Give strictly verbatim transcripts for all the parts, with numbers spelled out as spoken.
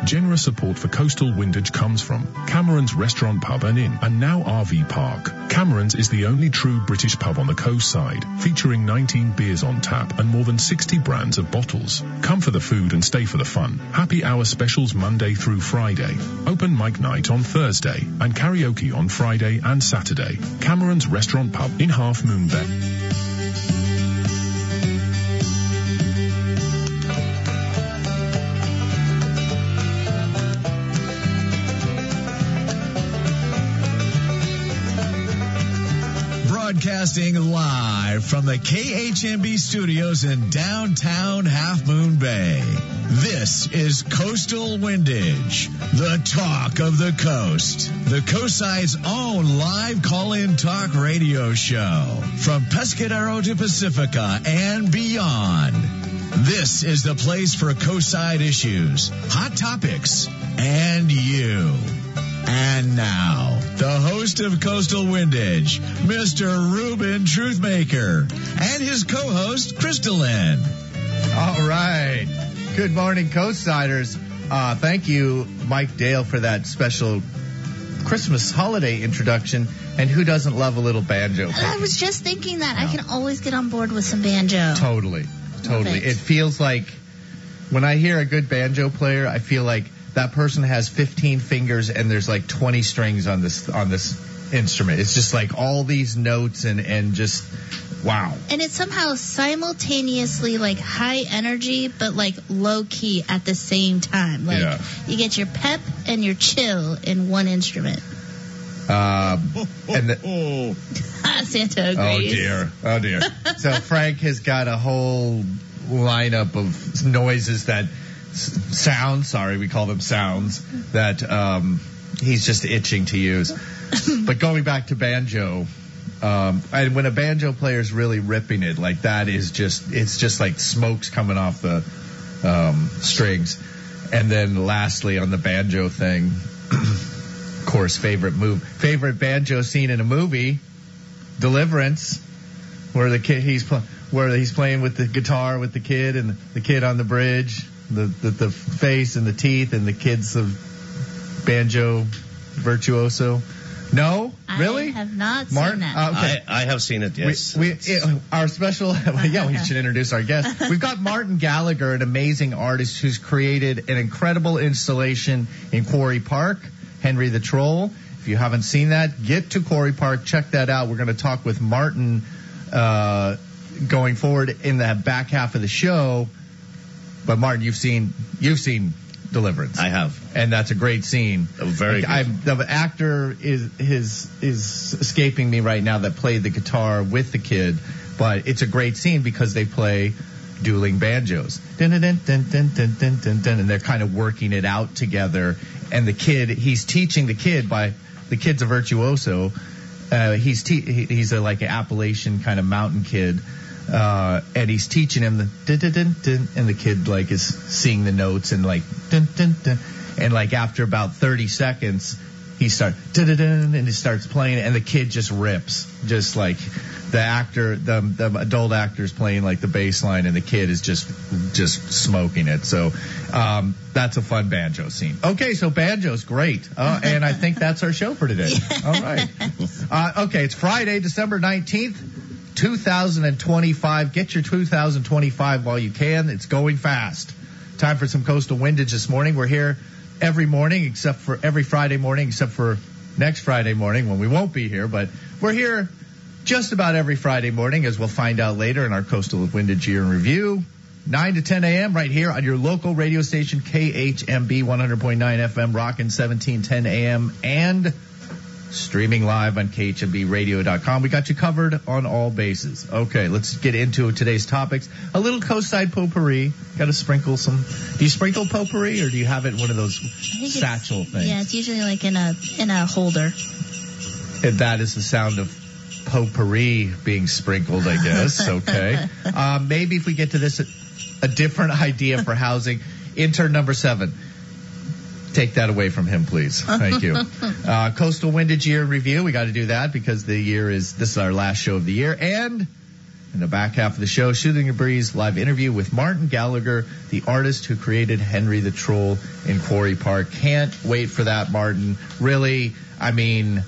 Generous support for Coastal Windage comes from Cameron's Restaurant, Pub and Inn, and now R V Park. Cameron's is the only true British pub on the coast side, featuring nineteen beers on tap and more than sixty brands of bottles. Come for the food and stay for the fun. Happy hour specials Monday through Friday. Open mic night on Thursday and karaoke on Friday and Saturday. Cameron's Restaurant, Pub in Half Moon Bay. Broadcasting live from the K H M B studios in downtown Half Moon Bay. This is Coastal Windage, the talk of the coast. The coastside's own live call-in talk radio show from Pescadero to Pacifica and beyond. This is the place for coastside issues, hot topics, and you. And now, the host of Coastal Windage, Mister Ruben Truthmaker, and his co-host, Crystalline. All right. Good morning, Coastsiders. Uh, thank you, Mike Dale, for that special Christmas holiday introduction. And who doesn't love a little banjo? I was just thinking that. No. I can always get on board with some banjo. Totally. Totally. It. it feels like when I hear a good banjo player, I feel like that person has fifteen fingers and there's like twenty strings on this on this instrument. It's just like all these notes and, and just, wow. And it's somehow simultaneously like high energy but like low key at the same time. Like yeah. You get your pep and your chill in one instrument. Um, and the, Santa agrees. Oh dear, oh dear. So Frank has got a whole lineup of noises that sounds, sorry, we call them sounds, that um, he's just itching to use. But going back to banjo, um, and when a banjo player is really ripping it, like that is just, it's just like smokes coming off the um, strings. And then lastly, on the banjo thing, of course, favorite move, favorite banjo scene in a movie, Deliverance, where the kid, he's pl- where he's playing with the guitar with the kid and the kid on the bridge. The, the the face and the teeth and the kids of banjo virtuoso. No, really? I have not Martin? seen that. Uh, okay. I, I have seen it. Yes. We, we it, our special. Yeah, we should introduce our guest. We've got Martin Gallagher, an amazing artist who's created an incredible installation in Quarry Park, Henry the Troll. If you haven't seen that, get to Quarry Park, check that out. We're going to talk with Martin uh, going forward in the back half of the show. But Martin, you've seen you've seen Deliverance. I have, and that's a great scene. Oh, very like, good. I'm, the actor is his is escaping me right now that played the guitar with the kid, but it's a great scene because they play dueling banjos, dun, dun, dun, dun, dun, dun, dun, dun, dun, and they're kind of working it out together. And the kid, he's teaching the kid by the kid's a virtuoso. Uh, he's te- he's a like an Appalachian kind of mountain kid. Uh, and he's teaching him the dun, dun, dun, dun, and the kid like is seeing the notes and like dun, dun, dun, and like after about thirty seconds he starts dun, dun, dun, and he starts playing and the kid just rips, just like the actor, the the adult actor's playing like the bass line and the kid is just just smoking it. So um, that's a fun banjo scene. Okay, so banjo's great, uh, and I think that's our show for today. All right, uh, okay, it's Friday, December nineteenth. two thousand twenty-five. Get your two thousand twenty-five while you can. It's going fast. Time for some Coastal Windage this morning. We're here every morning, except for every Friday morning, except for next Friday morning when we won't be here. But we're here just about every Friday morning, as we'll find out later in our Coastal Windage Year in Review. nine to ten a.m. right here on your local radio station, K H M B one hundred point nine F M, rockin' seventeen ten a.m. and streaming live on K H M B radio dot com. We got you covered on all bases. Okay, let's get into today's topics. A little coastside potpourri. Got to sprinkle some. Do you sprinkle potpourri or do you have it in one of those satchel things? Yeah, it's usually like in a in a holder. And that is the sound of potpourri being sprinkled, I guess. Okay. um, maybe if we get to this, a, a different idea for housing. Intern number seven. Take that away from him, please. Thank you. Uh, Coastal Windage Year in Review. We got to do that because the year is, this is our last show of the year. And In the back half of the show, Shooting the Breeze live interview with Martin Gallagher, the artist who created Henry the Troll in Quarry Park. Can't wait for that, Martin. Really, I mean,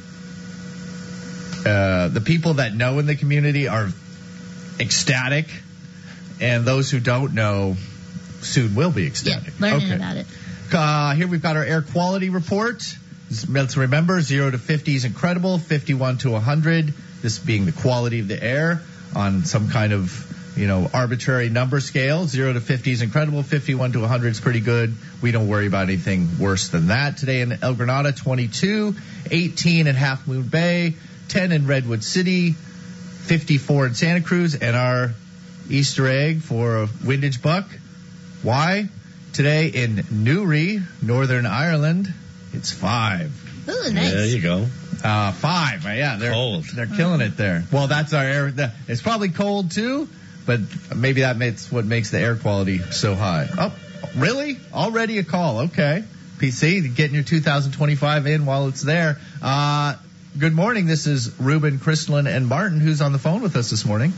uh, the people that know in the community are ecstatic, and those who don't know soon will be ecstatic. Yeah, learning okay. about it. Uh, here we've got our air quality report. Let's remember, zero to fifty is incredible, fifty-one to one hundred, this being the quality of the air on some kind of, you know, arbitrary number scale. zero to fifty is incredible, fifty-one to one hundred is pretty good. We don't worry about anything worse than that. Today in El Granada, twenty-two, eighteen in Half Moon Bay, ten in Redwood City, fifty-four in Santa Cruz, and our Easter egg for Windage Buck. Why? Today in Newry, Northern Ireland, it's five. Ooh, nice. There you go. Uh, five. Yeah, they're Cold. They're killing it there. Well, that's our air. The, it's probably cold too, but maybe that makes what makes the air quality so high. Oh, really? Already a call? Okay. P C, getting your two thousand twenty-five in while it's there. Uh, good morning. This is Ruben, Crystalline, and Martin. Who's on the phone with us this morning?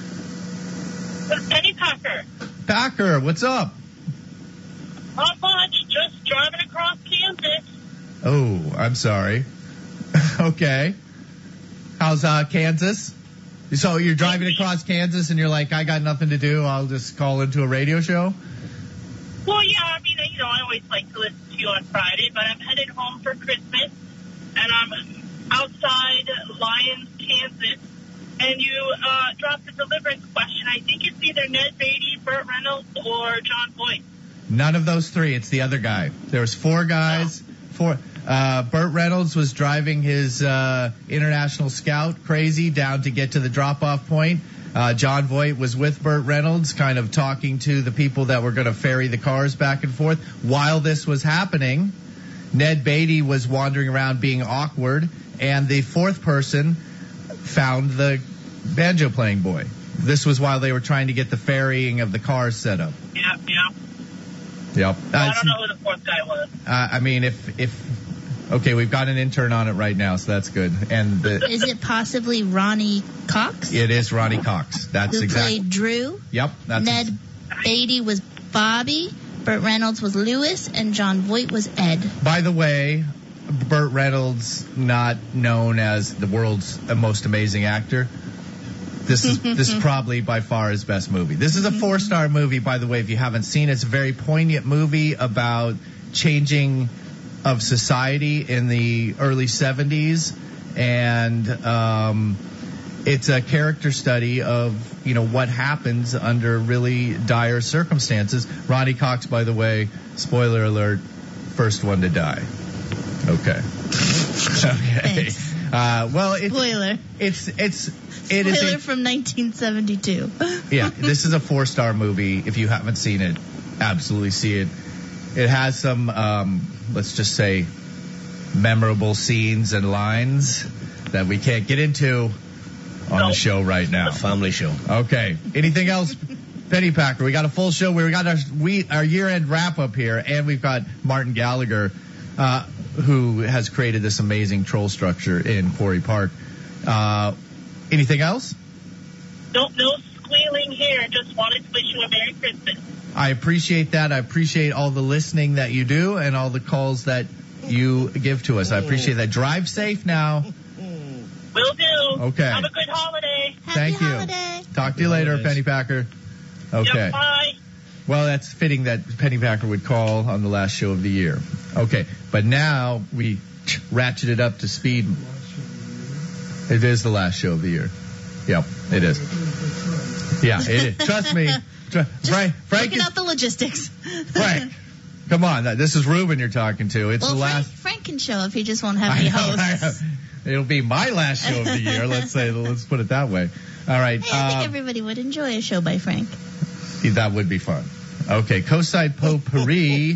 Penny Packer. Packer, what's up? Not much. Just driving across Kansas. Oh, I'm sorry. Okay. How's uh, Kansas? So you're driving across Kansas and you're like, I got nothing to do. I'll just call into a radio show? Well, yeah, I mean, you know, I always like to listen to you on Friday, but I'm headed home for Christmas, and I'm outside Lyons, Kansas, and you uh, dropped the deliverance question. I think it's either Ned Beatty, Burt Reynolds, or John Voight. None of those three. It's the other guy. There was four guys. Oh. Four. Uh, Burt Reynolds was driving his uh, International Scout crazy down to get to the drop-off point. Uh, John Voight was with Burt Reynolds, kind of talking to the people that were going to ferry the cars back and forth. While this was happening, Ned Beatty was wandering around being awkward, and the fourth person found the banjo-playing boy. This was while they were trying to get the ferrying of the cars set up. Yeah, yeah. Yep. Well, I don't know who the fourth guy was. Uh, I mean, if if okay, we've got an intern on it right now, so that's good. And the, is it possibly Ronnie Cox? It is Ronnie Cox. That's who exactly. Played Drew. Yep. That's Ned ex- Beatty was Bobby. Burt Reynolds was Lewis, and John Voight was Ed. By the way, Burt Reynolds, not known as the world's most amazing actor. This is this is probably by far his best movie. This is a four-star movie, by the way, if you haven't seen it. It's a very poignant movie about changing of society in the early seventies, and um, it's a character study of, you know, what happens under really dire circumstances. Ronnie Cox, by the way, spoiler alert, first one to die. Okay. Okay. Thanks. Uh, well, it's, Spoiler. It's it's it is Spoiler a, from nineteen seventy-two. yeah, this is a four-star movie. If you haven't seen it, absolutely see it. It has some, um, let's just say, memorable scenes and lines that we can't get into on no. the show right now. A family show. Okay. Anything else, Penny Packer? We got a full show. We got our we our year-end wrap-up here, and we've got Martin Gallagher, uh, who has created this amazing troll structure in Quarry Park. Uh, anything else? Nope, no squealing here. Just wanted to wish you a Merry Christmas. I appreciate that. I appreciate all the listening that you do and all the calls that you give to us. I appreciate that. Drive safe now. Will do. Okay. Have a good holiday. Happy Thank you. holiday. Talk to you later, Holidays. Penny Packer. Okay. Yep, bye. Well, that's fitting that Penny Packer would call on the last show of the year. Okay. But now we ratcheted up to speed. It is the last show of the year. Yep, it is. Yeah, it is. Trust me. Tr- Frank, Frank, Working is, out the logistics. Frank, come on. This is Ruben you're talking to. It's well, the Frank, last. Frank can show if he just won't have I any know, hosts. right? It'll be my last show of the year. Let's say, let's put it that way. All right. Hey, I think uh, everybody would enjoy a show by Frank. that would be fun. Okay. Coastside Potpourri.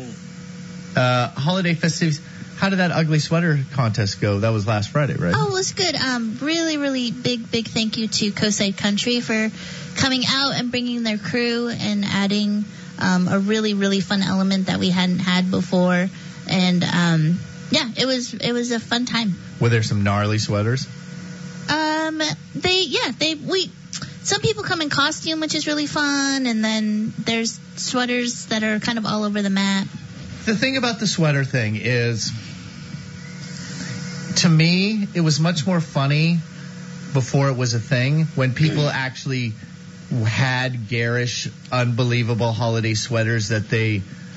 Uh, holiday festivities. How did that ugly sweater contest go? That was last Friday, right? Oh, it was good. Um, really, really big, big thank you to Coastside Country for coming out and bringing their crew and adding um, a really, really fun element that we hadn't had before. And um, yeah, it was it was a fun time. Were there some gnarly sweaters? Um, they yeah they we some people come in costume, which is really fun, and then there's sweaters that are kind of all over the map. The thing about the sweater thing is, to me, it was much more funny before it was a thing, when people actually had garish, unbelievable holiday sweaters that they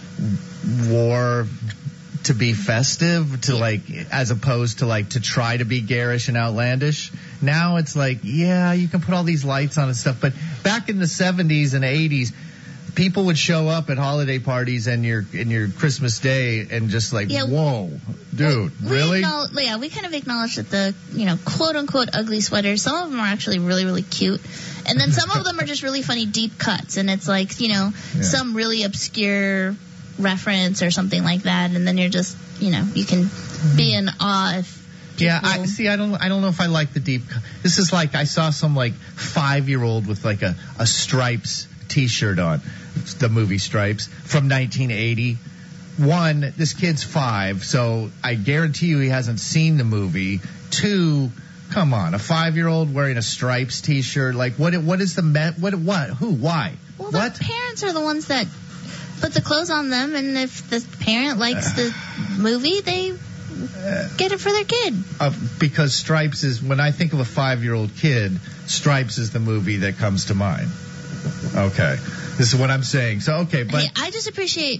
wore to be festive, to like, as opposed to like to try to be garish and outlandish. Now it's like, yeah, you can put all these lights on and stuff, but back in the seventies and eighties, people would show up at holiday parties and your and your Christmas Day and just like, Yeah, whoa, dude, we really? acknowledge- Yeah, we kind of acknowledge that the, you know, quote-unquote ugly sweaters, some of them are actually really, really cute. And then some of them are just really funny deep cuts. And it's like, you know, Yeah. some really obscure reference or something like that. And then you're just, you know, you can be in awe if Yeah, people- I see. I don't. I don't know if I like the deep. co- This is like I saw some like five year old with like a a Stripes T-shirt on, the movie Stripes from nineteen eighty. One, this kid's five, so I guarantee you he hasn't seen the movie. Two, come on, a five year old wearing a Stripes T-shirt. Like what? What is the met? What? What? Who? Why? Well, what? the parents are the ones that put the clothes on them, and if the parent likes the movie, they get it for their kid. Uh, because Stripes is, when I think of a five-year-old kid, Stripes is the movie that comes to mind. Okay. This is what I'm saying. So, okay, but... Hey, I just appreciate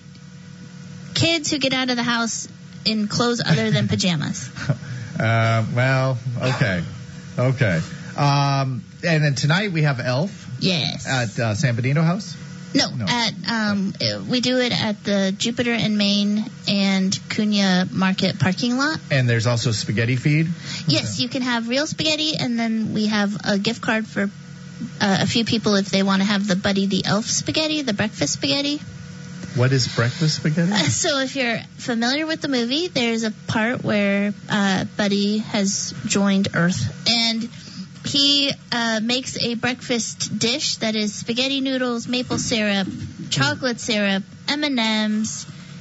kids who get out of the house in clothes other than pajamas. uh, well, okay. Okay. Um, and then tonight we have Elf Yes. at uh, San Benito House. No, No. at um, uh, we do it at the Jupiter and Main and Cunha Market parking lot. And there's also Spaghetti Feed. Yes, you can have real spaghetti, and then we have a gift card for uh, a few people if they want to have the Buddy the Elf spaghetti, the breakfast spaghetti. What is breakfast spaghetti? Uh, so if you're familiar with the movie, there's a part where uh, Buddy has joined Earth, and he uh, makes a breakfast dish that is spaghetti noodles, maple syrup, chocolate syrup, M and M's,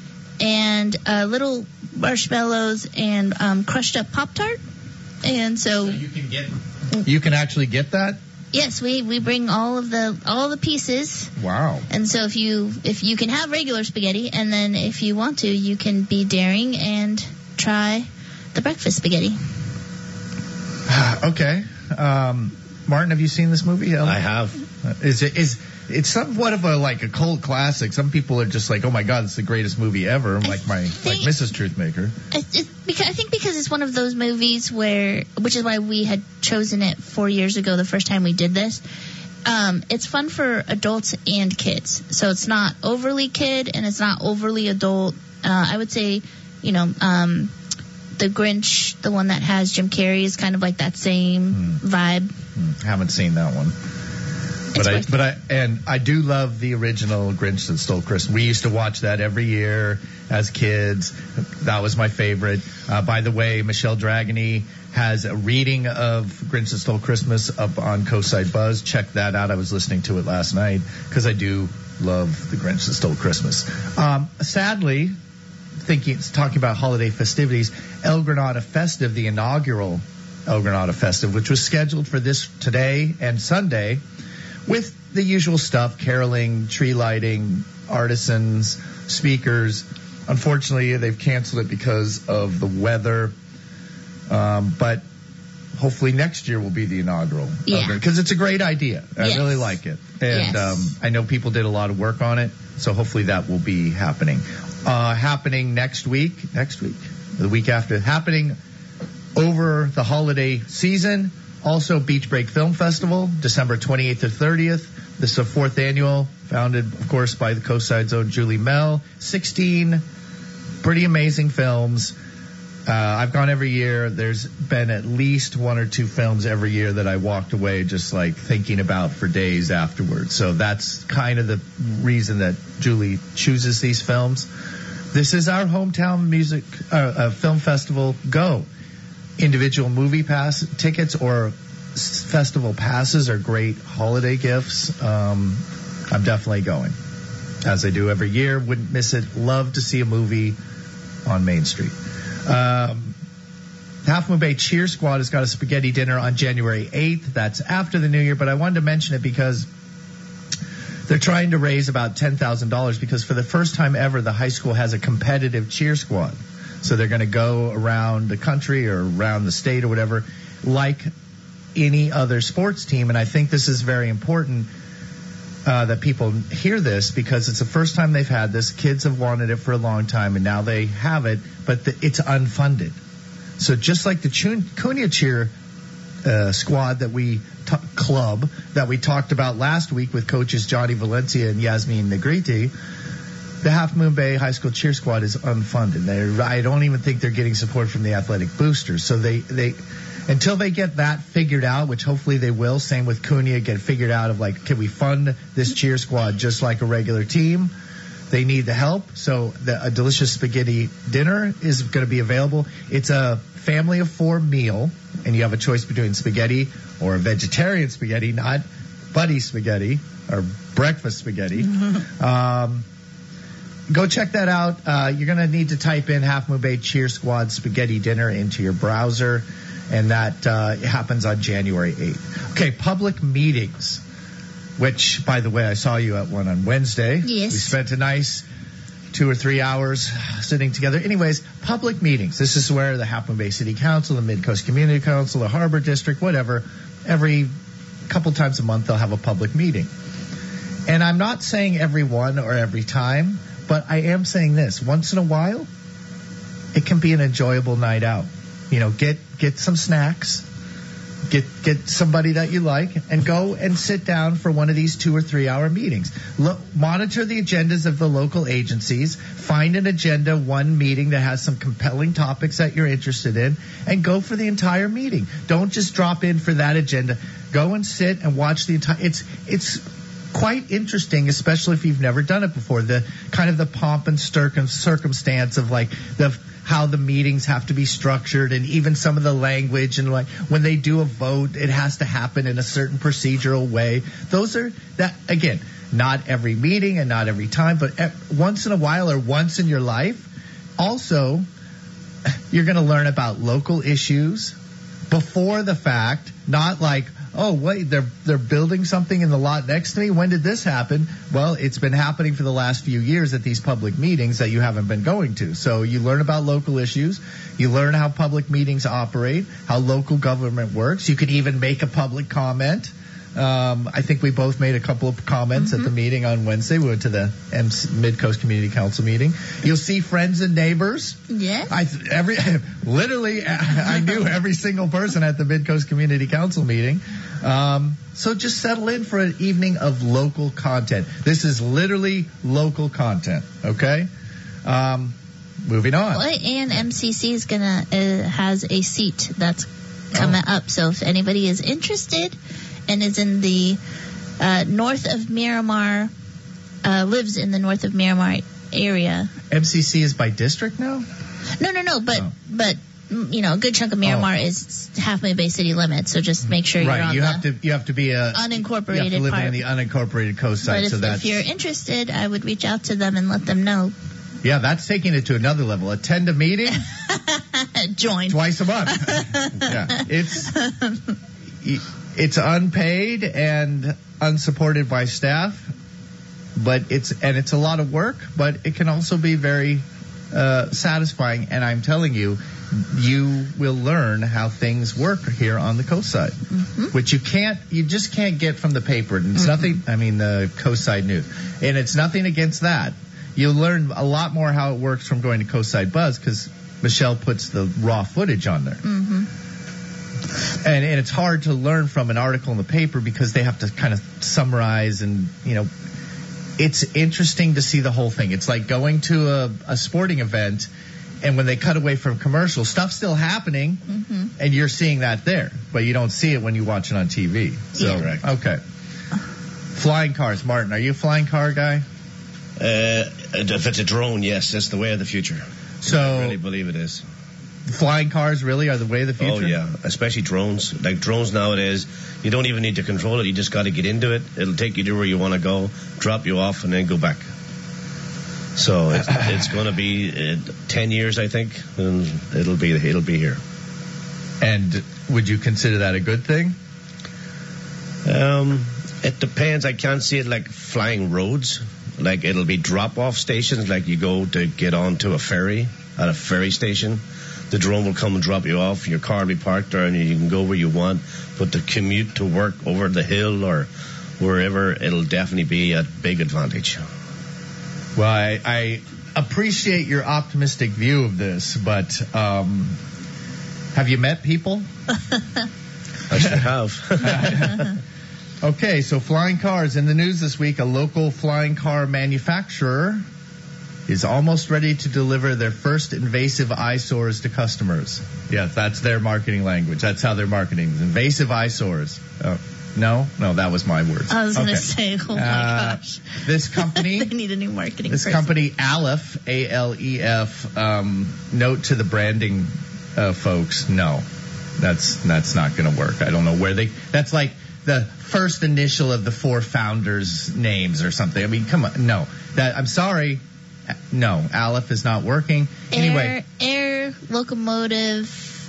and uh, little marshmallows, and um, crushed up Pop-Tart. And so, you can get... You can actually get that? yes, we, we bring all of the all the pieces. Wow. And so if you if you can have regular spaghetti, and then if you want to, you can be daring and try the breakfast spaghetti. Okay. Um, Martin, have you seen this movie? Ellen? I have. Is it is it's somewhat of a like a cult classic? Some people are just like, oh my god, it's the greatest movie ever. Like my think- like Missus Truthmaker. It, it, because, I think because it's one of those movies where, which is why we had chosen it four years ago, the first time we did this. Um, it's fun for adults and kids. So it's not overly kid and it's not overly adult. Uh, I would say, you know, um, the Grinch, the one that has Jim Carrey, is kind of like that same Hmm. vibe. Hmm, haven't seen that one. But It's I, worth but I, and I do love the original Grinch That Stole Christmas. We used to watch that every year as kids. That was my favorite. Uh, by the way, Michelle Dragany has a reading of Grinch That Stole Christmas up on Coast-Side Buzz. Check that out. I was listening to it last night because I do love the Grinch That Stole Christmas. Um, sadly, thinking, talking about holiday festivities, El Granada Festive, the inaugural El Granada Festive, which was scheduled for this today and Sunday, with the usual stuff, caroling, tree lighting, artisans, speakers. Unfortunately, they've canceled it because of the weather. Um, but hopefully next year will be the inaugural. Yeah. Because it's a great idea. I Yes. really like it. And Yes. um, I know people did a lot of work on it. So hopefully that will be happening. Uh, happening next week, next week, the week after, happening over the holiday season. Also, Beach Break Film Festival, December twenty-eighth to thirtieth. This is a fourth annual, founded, of course, by the Coast-Side's own Julie Mel. sixteen pretty amazing films. Uh, I've gone every year. There's been at least one or two films every year that I walked away just like thinking about for days afterwards. So that's kind of the reason that Julie chooses these films. This is our hometown music uh, uh, film festival. Go. Individual movie pass tickets or s- festival passes are great holiday gifts. Um, I'm definitely going, as I do every year. Wouldn't miss it. Love to see a movie on Main Street. Um, The Half Moon Bay Cheer Squad has got a spaghetti dinner on January eighth. That's after the new year, but I wanted to mention it because they're trying to raise about ten thousand dollars because for the first time ever, the high school has a competitive cheer squad. So they're going to go around the country or around the state or whatever like any other sports team. And I think this is very important uh, that people hear this because it's the first time they've had this. Kids have wanted it for a long time, and now they have it, but the, it's unfunded. So just like the Cunha Cheer uh, squad that we t- club that we talked about last week with coaches Johnny Valencia and Yasmin Negriti, the Half Moon Bay High School Cheer Squad is unfunded. They're, I don't even think they're getting support from the athletic boosters. So they, they until they get that figured out, which hopefully they will, same with Cunha, get figured out of like, can we fund this cheer squad just like a regular team? They need the help. So the, a delicious spaghetti dinner is going to be available. It's a family of four meal, and you have a choice between spaghetti or a vegetarian spaghetti, not buddy spaghetti or breakfast spaghetti. um, go check that out. Uh, you're going to need to type in Half Moon Bay Cheer Squad spaghetti dinner into your browser, and that uh, happens on January eighth. Okay, public meetings. Which, by the way, I saw you at one on Wednesday. Yes. We spent a nice two or three hours sitting together. Anyways, public meetings. This is where the Half Moon Bay City Council, the Mid-Coast Community Council, the Harbor District, whatever, every couple times a month they'll have a public meeting. And I'm not saying every one or every time, but I am saying this. Once in a while, it can be an enjoyable night out. You know, get get some snacks. Get get somebody that you like and go and sit down for one of these two or three hour meetings. Lo- monitor the agendas of the local agencies. Find an agenda, one meeting that has some compelling topics that you're interested in, and go for the entire meeting. Don't just drop in for that agenda. Go and sit and watch the entire. It's it's quite interesting, especially if you've never done it before. The kind of the pomp and circum- circumstance of like the. How the meetings have to be structured and even some of the language and like when they do a vote, it has to happen in a certain procedural way. Those are that again, not every meeting and not every time, but once in a while or once in your life. Also, you're going to learn about local issues before the fact, not like, oh, wait, they're they're building something in the lot next to me. When did this happen? Well, it's been happening for the last few years at these public meetings that you haven't been going to. So you learn about local issues. You learn how public meetings operate, how local government works. You could even make a public comment. Um, I think we both made a couple of comments mm-hmm. at the meeting on Wednesday. We went to the M C, Mid-Coast Community Council meeting. You'll see friends and neighbors. Yeah. I every literally I knew every single person at the Mid-Coast Community Council meeting. Um, so just settle in for an evening of local content. This is literally local content. Okay. Um, moving on. Well, and M C C is gonna uh, has a seat that's coming oh. up. So if anybody is interested. And is in the uh, north of Miramar, uh, lives in the north of Miramar area. M C C is by district now? No, no, no. But, oh. but you know, a good chunk of Miramar oh. is Half Moon Bay city limits. So just make sure right. you're on you the have to you have to be a unincorporated you have to live part. in the unincorporated coast side. But if, so that's, if you're interested, I would reach out to them and let them know. Yeah, that's taking it to another level. Attend a meeting. Join twice a month. Yeah, it's. It's unpaid and unsupported by staff, but it's and it's a lot of work, but it can also be very uh, satisfying. And I'm telling you, you will learn how things work here on the coast side, mm-hmm. which you can't, you just can't get from the paper. And it's mm-hmm. nothing. I mean, the coast side news, and it's nothing against that. You'll learn a lot more how it works from going to Coastside Buzz because Michelle puts the raw footage on there. Mm-hmm. And, and it's hard to learn from an article in the paper because they have to kind of summarize and, you know, it's interesting to see the whole thing. It's like going to a, a sporting event and when they cut away from commercials, stuff's still happening mm-hmm. and you're seeing that there, but you don't see it when you watch it on T V. So, yeah. Okay. Flying cars. Martin, are you a flying car guy? Uh, if it's a drone, yes, that's the way of the future. So I really believe it is. Flying cars really are the way of the future? Oh, yeah, especially drones. Like drones nowadays, you don't even need to control it. You just got to get into it. It'll take you to where you want to go, drop you off, and then go back. So it's, it's going to be uh, ten years, I think, and it'll be it'll be here. And would you consider that a good thing? Um, it depends. I can't see it like flying roads. Like it'll be drop-off stations, like you go to get onto a ferry at a ferry station. The drone will come and drop you off. Your car will be parked there, and you can go where you want. But to commute to work over the hill or wherever, it'll definitely be a big advantage. Well, I, I appreciate your optimistic view of this, but um, have you met people? I should have. Okay, so flying cars. In the news this week, a local flying car manufacturer is almost ready to deliver their first invasive eyesores to customers. Yeah, that's their marketing language. That's how they're marketing. Invasive eyesores. Oh, no? No, that was my words. I was going to Okay. say, oh my Uh, gosh. This company... They need a new marketing This person. company, Aleph, A L E F, um, note to the branding uh, folks, no, that's that's not going to work. I don't know where they, that's like the first initial of the four founders' names or something. I mean, come on, no. That I'm sorry, no, Aleph is not working. Anyway, Air, air, locomotive,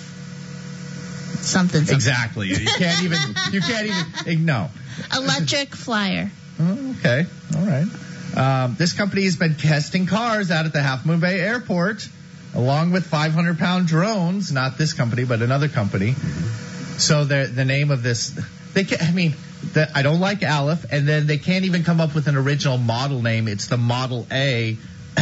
something, something. exactly. You can't even, you can't even, no. Electric flyer. Oh, okay, all right. Um, this company has been testing cars out at the Half Moon Bay Airport, along with five hundred pound drones. Not this company, but another company. So the the name of this, they can, I mean, the, I don't like Aleph, and then they can't even come up with an original model name. It's the Model A.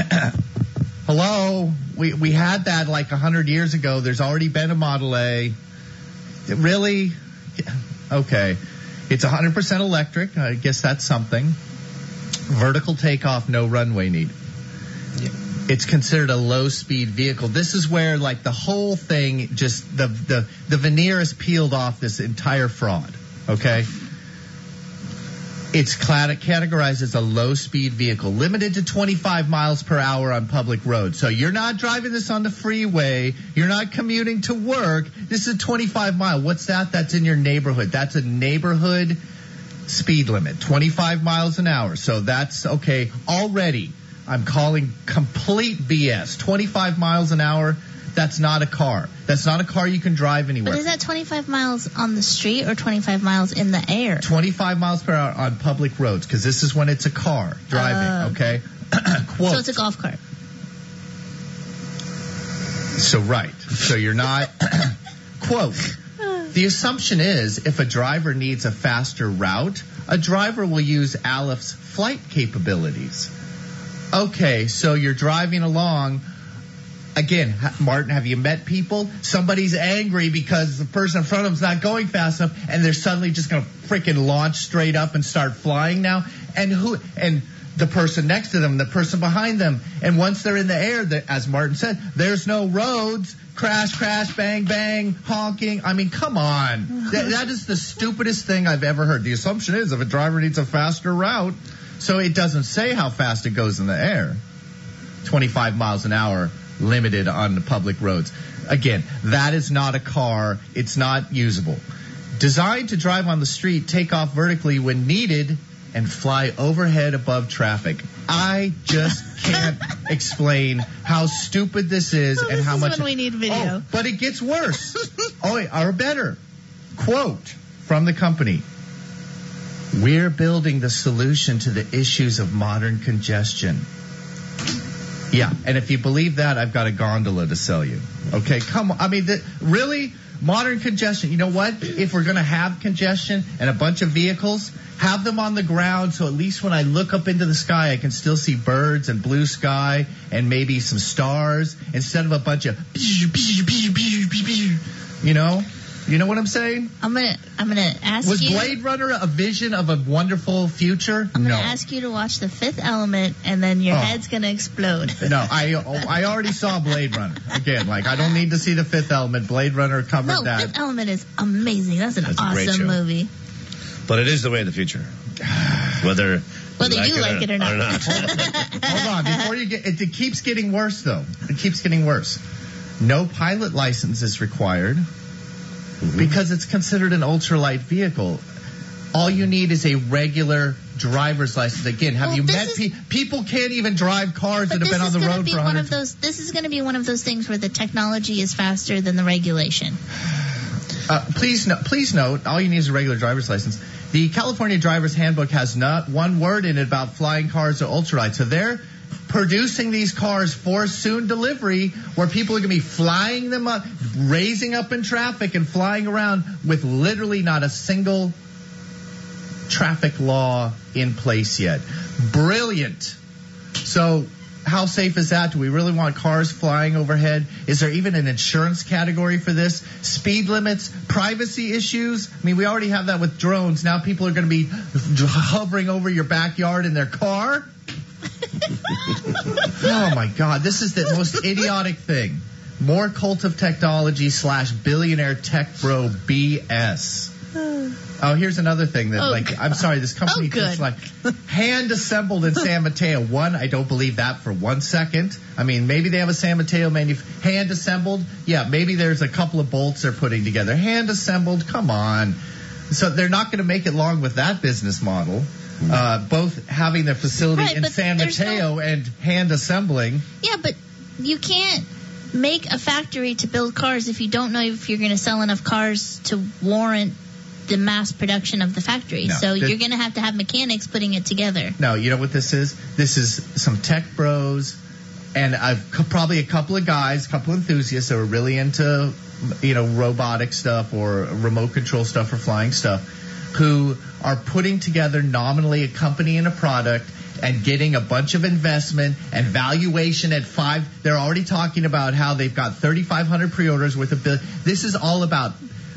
Hello, we we had that like a hundred years ago. There's already been a Model A. Really? Okay. It's one hundred percent electric. I guess that's something. Vertical takeoff, no runway need. Yeah. It's considered a low-speed vehicle. This is where, like, the whole thing just, the, the, the veneer is peeled off this entire fraud, okay? It's categorized as a low-speed vehicle, limited to twenty-five miles per hour on public roads. So you're not driving this on the freeway. You're not commuting to work. This is twenty-five mile. What's that? That's in your neighborhood. That's a neighborhood speed limit, twenty-five miles an hour. So that's okay. Already, I'm calling complete B S. twenty-five miles an hour. That's not a car. That's not a car you can drive anywhere. But is that twenty-five miles on the street or twenty-five miles in the air? twenty-five miles per hour on public roads, because this is when it's a car driving, Oh. okay? Quote. So it's a golf cart. So, right. So you're not, quote, the assumption is if a driver needs a faster route, a driver will use Aleph's flight capabilities. Okay, so you're driving along. Again, ha- Martin, have you met people? Somebody's angry because the person in front of them's not going fast enough, and they're suddenly just going to freaking launch straight up and start flying now. And who? And the person next to them, the person behind them, and once they're in the air, the, as Martin said, there's no roads. Crash, crash, bang, bang, honking. I mean, come on. that, that is the stupidest thing I've ever heard. The assumption is if a driver needs a faster route, so it doesn't say how fast it goes in the air. twenty-five miles an hour. Limited on the public roads. Again, that is not a car. It's not usable. Designed to drive on the street, take off vertically when needed, and fly overhead above traffic. I just can't explain how stupid this is Oh, and this how is much. when we need video. Oh, but it gets worse. oh, or better. Quote from the company. We're building the solution to the issues of modern congestion. Yeah, and if you believe that, I've got a gondola to sell you. Okay, come on. I mean, the, really? Modern congestion. You know what? If we're going to have congestion and a bunch of vehicles, have them on the ground so at least when I look up into the sky, I can still see birds and blue sky and maybe some stars instead of a bunch of, you know? You know what I'm saying? I'm gonna, I'm gonna ask Was you. Blade Runner a vision of a wonderful future? I'm gonna No. ask you to watch The Fifth Element, and then your Oh. head's gonna explode. No, I I already saw Blade Runner. Again, like I don't need to see The Fifth Element. Blade Runner covered No, that. Fifth Element is amazing. That's an That's a great awesome show. movie. But it is the way of the future. Whether Whether you like it or not. Hold on, before you get it, it keeps getting worse though. It keeps getting worse. No pilot license is required because it's considered an ultralight vehicle. All you need is a regular driver's license. Again, have Well, you this met is- pe- people can't even drive cars But that have this been on is the going to road be for one one of hundred those. This is going to be one of those things where the technology is faster than the regulation. Uh, please, no, please note, all you need is a regular driver's license. The California Driver's Handbook has not one word in it about flying cars or ultralight. So they're producing these cars for soon delivery, where people are going to be flying them up, raising up in traffic and flying around with literally not a single traffic law in place yet. Brilliant. So how safe is that? Do we really want cars flying overhead? Is there even an insurance category for this? Speed limits, privacy issues. I mean, we already have that with drones. Now people are going to be hovering over your backyard in their car. Oh my God, this is the most idiotic thing. More cult of technology slash billionaire tech bro B S. Oh, here's another thing that, oh, like, I'm sorry, this company oh, just like hand assembled in San Mateo. One, I don't believe that for one second. I mean, maybe they have a San Mateo manuf- hand assembled. Yeah, maybe there's a couple of bolts they're putting together. Hand assembled, come on. So they're not going to make it long with that business model. Uh, both having their facility right, in San Mateo no... and hand assembling. Yeah, but you can't make a factory to build cars if you don't know if you're going to sell enough cars to warrant the mass production of the factory. No, so this, you're going to have to have mechanics putting it together. No, you know what this is? This is some tech bros and I've probably a couple of guys, a couple of enthusiasts that are really into, you know, robotic stuff or remote control stuff or flying stuff, who are putting together nominally a company and a product and getting a bunch of investment and valuation at five. They're already talking about how they've got thirty-five hundred pre-orders worth of bill. This is all about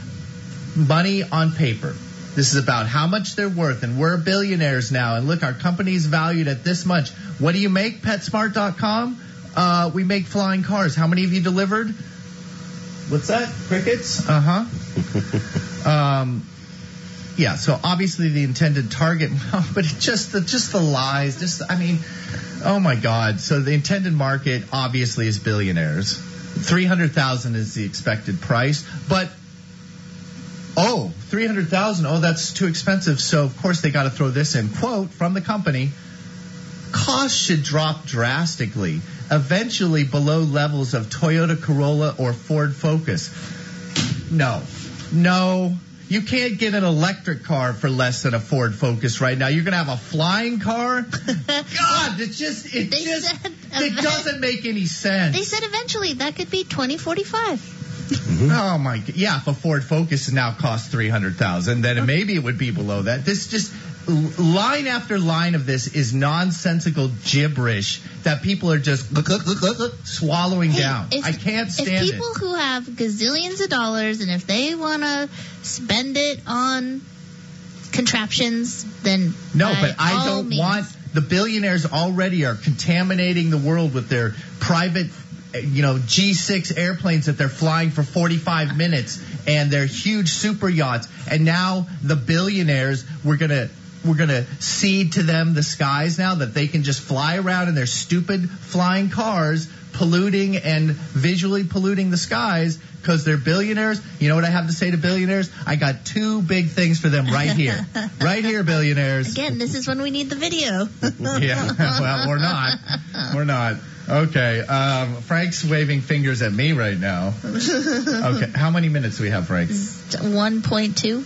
money on paper. This is about how much they're worth, and we're billionaires now. And look, our company's valued at this much. What do you make, PetSmart dot com? Uh, we make flying cars. How many have you delivered? What's that? Crickets? Uh-huh. um, yeah, so obviously the intended target, but it just the just the lies. Just, I mean, oh my God. So the intended market obviously is billionaires. three hundred thousand is the expected price, but oh, three hundred thousand. Oh, that's too expensive. So, of course, they got to throw this in. Quote from the company, costs should drop drastically, eventually below levels of Toyota Corolla or Ford Focus. No. No. You can't get an electric car for less than a Ford Focus right now. You're going to have a flying car? God, it just, it they just, said, it doesn't make any sense. They said eventually that could be twenty forty-five. Mm-hmm. Oh my! Yeah, if a Ford Focus now costs three hundred thousand, then maybe it would be below that. This just line after line of this is nonsensical gibberish that people are just swallowing hey, down. If, I can't stand it. If people it. who have gazillions of dollars and if they want to spend it on contraptions, then no. But I don't means. want the billionaires already are contaminating the world with their private, you know, G six airplanes that they're flying for forty-five minutes and their huge super yachts. And now the billionaires, we're going to we're going to cede to them the skies now that they can just fly around in their stupid flying cars, polluting and visually polluting the skies because they're billionaires. You know what I have to say to billionaires? I got two big things for them right here. Right here, billionaires. Again, this is when we need the video. Yeah, well, we're not. We're not. Okay, um, Frank's waving fingers at me right now. Okay, how many minutes do we have, Frank? one point two.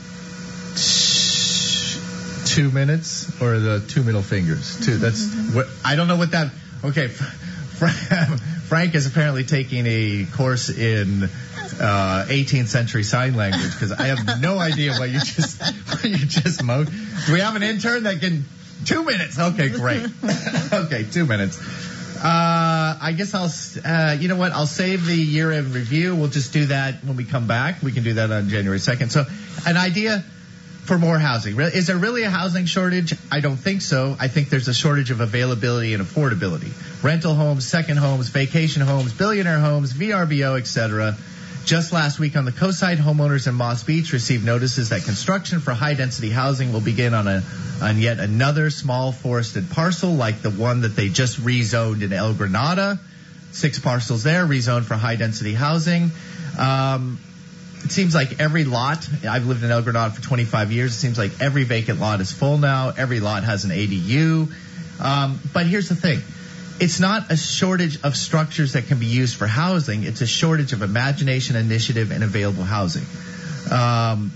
Two minutes or the two middle fingers? Two. That's what I don't know what that. Okay, Frank is apparently taking a course in uh, eighteenth century sign language because I have no idea what you just what you just mo. Do we have an intern that can two minutes? Okay, great. Okay, two minutes. Uh, I guess I'll, uh, you know what? I'll save the year-end review. We'll just do that when we come back. We can do that on January second. So, an idea for more housing. Is there really a housing shortage? I don't think so. I think there's a shortage of availability and affordability. Rental homes, second homes, vacation homes, billionaire homes, V R B O, et cetera. Just last week on the coast, homeowners in Moss Beach received notices that construction for high-density housing will begin on a on yet another small forested parcel like the one that they just rezoned in El Granada. Six parcels there, rezoned for high-density housing. Um, it seems like every lot, I've lived in El Granada for twenty-five years, it seems like every vacant lot is full now. Every lot has an A D U. Um, but here's the thing. It's not a shortage of structures that can be used for housing. It's a shortage of imagination, initiative, and available housing. Um,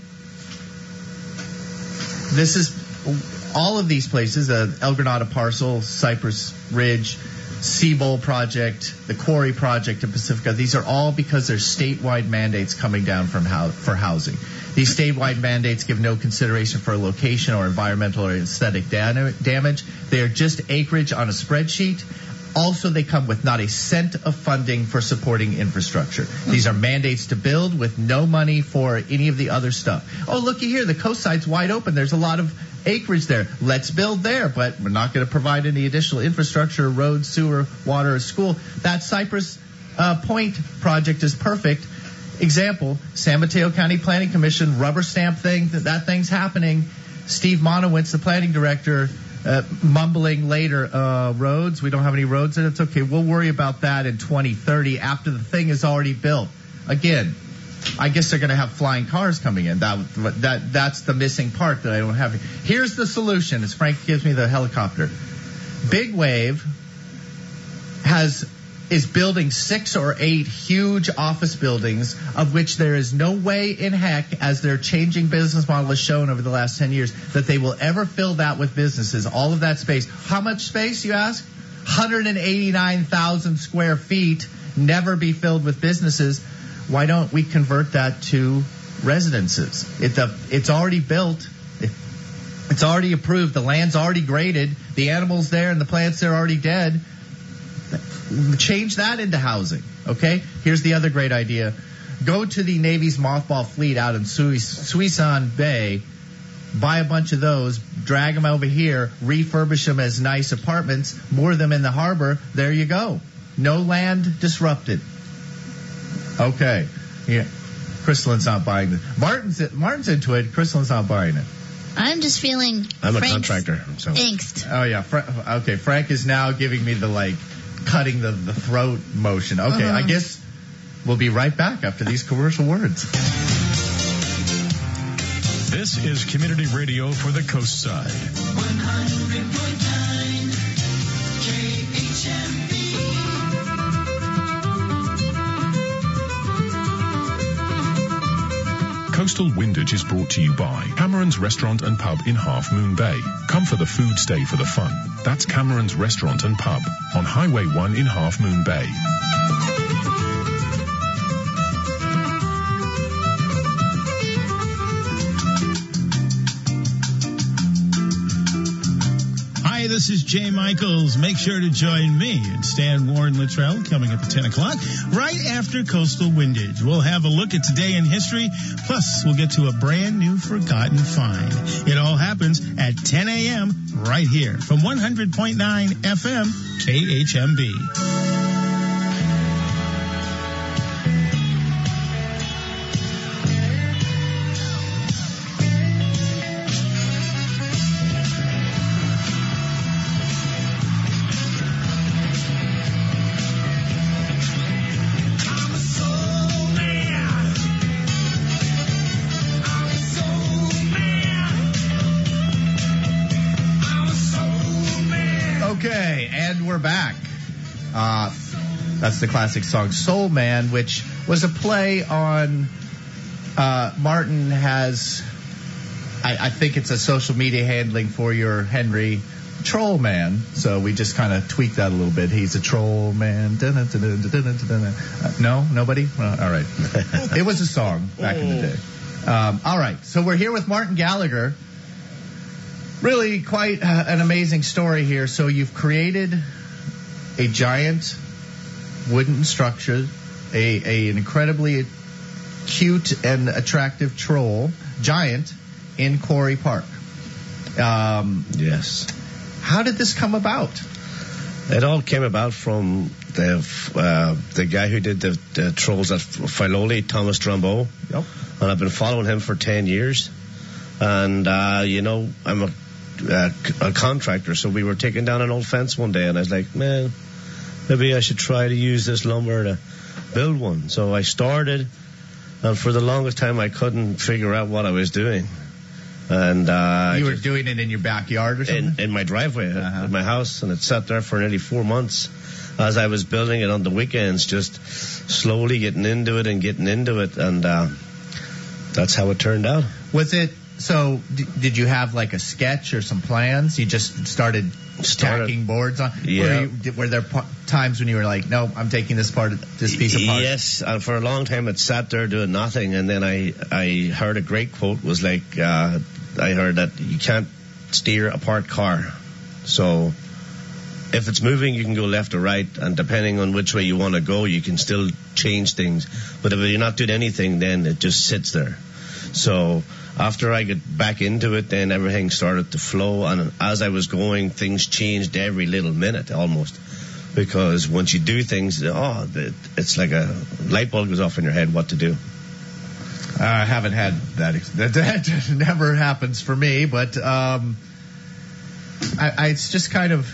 this is all of these places, uh, El Granada Parcel, Cypress Ridge, Seabowl Project, the Quarry Project in Pacifica. These are all because there's statewide mandates coming down from how, for housing. These statewide mandates give no consideration for location or environmental or aesthetic da- damage. They are just acreage on a spreadsheet. Also, they come with not a cent of funding for supporting infrastructure. These are mandates to build with no money for any of the other stuff. Oh, looky here, the coast side's wide open. There's a lot of acreage there. Let's build there, but we're not going to provide any additional infrastructure, roads, sewer, water, or school. That Cypress uh, Point project is perfect. Example, San Mateo County Planning Commission, rubber stamp thing, that, that thing's happening. Steve Monowitz, the planning director, uh, mumbling later, uh, roads, we don't have any roads, and it's okay. We'll worry about that in twenty thirty after the thing is already built. Again, I guess they're going to have flying cars coming in. That that That's the missing part that I don't have. Here's the solution, as Frank gives me the helicopter. Big Wave has is building six or eight huge office buildings, of which there is no way in heck, as their changing business model has shown over the last ten years, that they will ever fill that with businesses, all of that space. How much space, you ask? one hundred eighty-nine thousand square feet, never be filled with businesses. Why don't we convert that to residences? It, the, it's already built. It, it's already approved. The land's already graded. The animals there and the plants there are already dead. Change that into housing, okay? Here's the other great idea. Go to the Navy's mothball fleet out in Suisun Bay, buy a bunch of those, drag them over here, refurbish them as nice apartments, moor them in the harbor. There you go. No land disrupted. Okay. Yeah. Crystalline's not buying it. Martin's, Martin's into it. Crystalline's not buying it. I'm just feeling I'm a Frank's contractor. So. angst. Oh, yeah. Fra- okay. Frank is now giving me the, like, cutting the, the throat motion. Okay, uh-huh. I guess we'll be right back after these commercial words. This is Community Radio for the Coast Side. one hundred point nine K H M B. Coastal Windage is brought to you by Cameron's Restaurant and Pub in Half Moon Bay. Come for the food, stay for the fun. That's Cameron's Restaurant and Pub on Highway one in Half Moon Bay. Hi, this is Jay Michaels. Make sure to join me and Stan Warren Luttrell coming up at ten o'clock, right after Coastal Windage. We'll have a look at today in history, plus we'll get to a brand new forgotten find. It all happens at ten a.m. right here from one hundred point nine F M K H M B. Okay, and we're back. Uh, that's the classic song Soul Man, which was a play on uh, Martin has, I, I think it's a social media handling for your Henry Troll Man. So we just kind of tweaked that a little bit. He's a troll man. Uh, no, nobody? Uh, all right. It was a song back in the day. Um, all right, so we're here with Martin Gallagher. Really quite uh, an amazing story here. So you've created a giant wooden structure, a, a an incredibly cute and attractive troll, giant, in Quarry Park. Um, yes. How did this come about? It all came about from the uh, the guy who did the, the trolls at Filoli, Thomas Drambeau. Yep. And I've been following him for ten years. And, uh, you know, I'm a, a, a contractor, so we were taking down an old fence one day, and I was like, man, maybe I should try to use this lumber to build one. So I started, and for the longest time I couldn't figure out what I was doing. And uh, you were doing it in your backyard or something? In, in my driveway uh-huh. at my house, and it sat there for nearly four months as I was building it on the weekends, just slowly getting into it and getting into it. And uh, that's how it turned out. Was it, so d- did you have like a sketch or some plans? You just started Started- stacking boards on? Yeah. Were, you, did- were there p- times when you were like, no, I'm taking this part, of this piece apart? Yes, and for a long time it sat there doing nothing, and then I I heard a great quote was like, uh, I heard that you can't steer a parked car. So if it's moving, you can go left or right, and depending on which way you want to go, you can still change things. But if you're not doing anything, then it just sits there. So after I got back into it, then everything started to flow, and as I was going, things changed every little minute almost. Because once you do things, oh, it's like a light bulb goes off in your head what to do. I haven't had that. Ex- that, that never happens for me, but um, I, I, it's just kind of,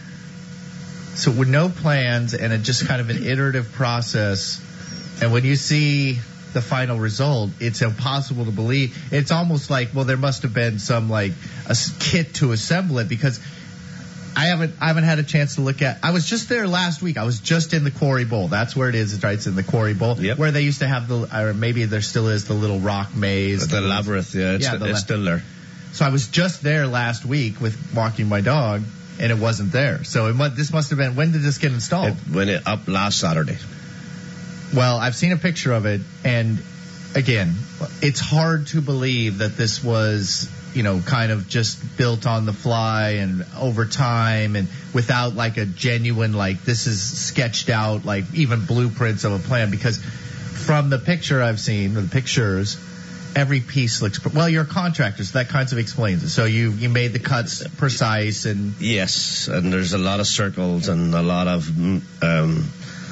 so with no plans and it just kind of an iterative process. And when you see the final result, it's impossible to believe. It's almost like, well, there must have been some like a s- kit to assemble it, because I haven't I haven't had a chance to look at. I was just there last week. I was just in the Quarry Bowl. That's where it is. It's right. It's in the Quarry Bowl, Yep. where they used to have the, or maybe there still is, the little rock maze. The labyrinth, yeah, it's, Yeah, the it's la- still there. So I was just there last week with walking my dog, and it wasn't there. So it mu- this must have been, when did this get installed? It went up last Saturday. Well, I've seen a picture of it, and again, it's hard to believe that this was, you know, kind of just built on the fly and over time and without like a genuine, like this is sketched out, like even blueprints of a plan, because from the picture I've seen, or the pictures, every piece looks, well, you're a contractor, so that kind of explains it. So you, you made the cuts precise and... Yes, and there's a lot of circles and a lot of mm, um,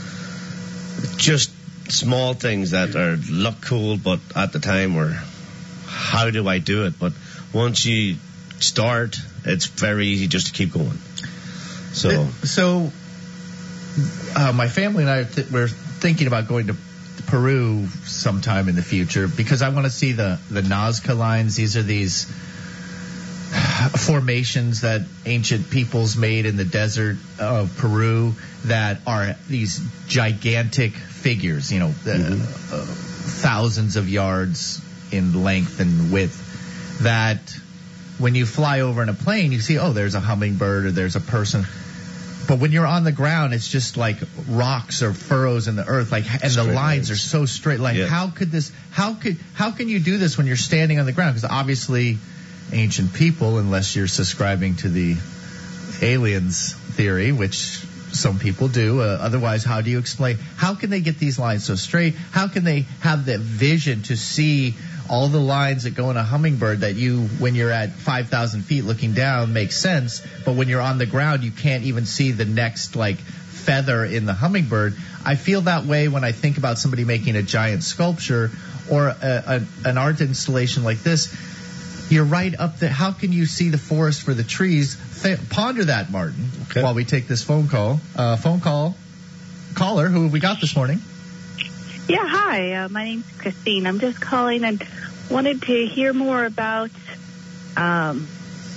just small things that are look cool, but at the time were, how do I do it? But once you start, it's very easy just to keep going. So, so uh, my family and I th- we're thinking about going to Peru sometime in the future, because I want to see the the Nazca lines. These are these formations that ancient peoples made in the desert of Peru that are these gigantic figures, you know, uh, Mm-hmm. uh, thousands of yards in length and width, that when you fly over in a plane, you see, oh, there's a hummingbird or there's a person. But when you're on the ground, it's just like rocks or furrows in the earth, like, and Straight the lines lines. are so straight. Like, Yeah. how could this, how could, how can you do this when you're standing on the ground? Because obviously, ancient people, unless you're subscribing to the aliens theory, which some people do, uh, otherwise, how do you explain? How can they get these lines so straight? How can they have the vision to see all the lines that go in a hummingbird that you, when you're at five thousand feet looking down, makes sense, but when you're on the ground, you can't even see the next, like, feather in the hummingbird. I feel that way when I think about somebody making a giant sculpture or a, a, an art installation like this. You're right up there. How can you see the forest for the trees? Th- ponder that, Martin, Okay. while we take this phone call. Uh, phone call. Caller, who have we got this morning? Yeah, hi. Uh, my name's Christine. I'm just calling and wanted to hear more about um,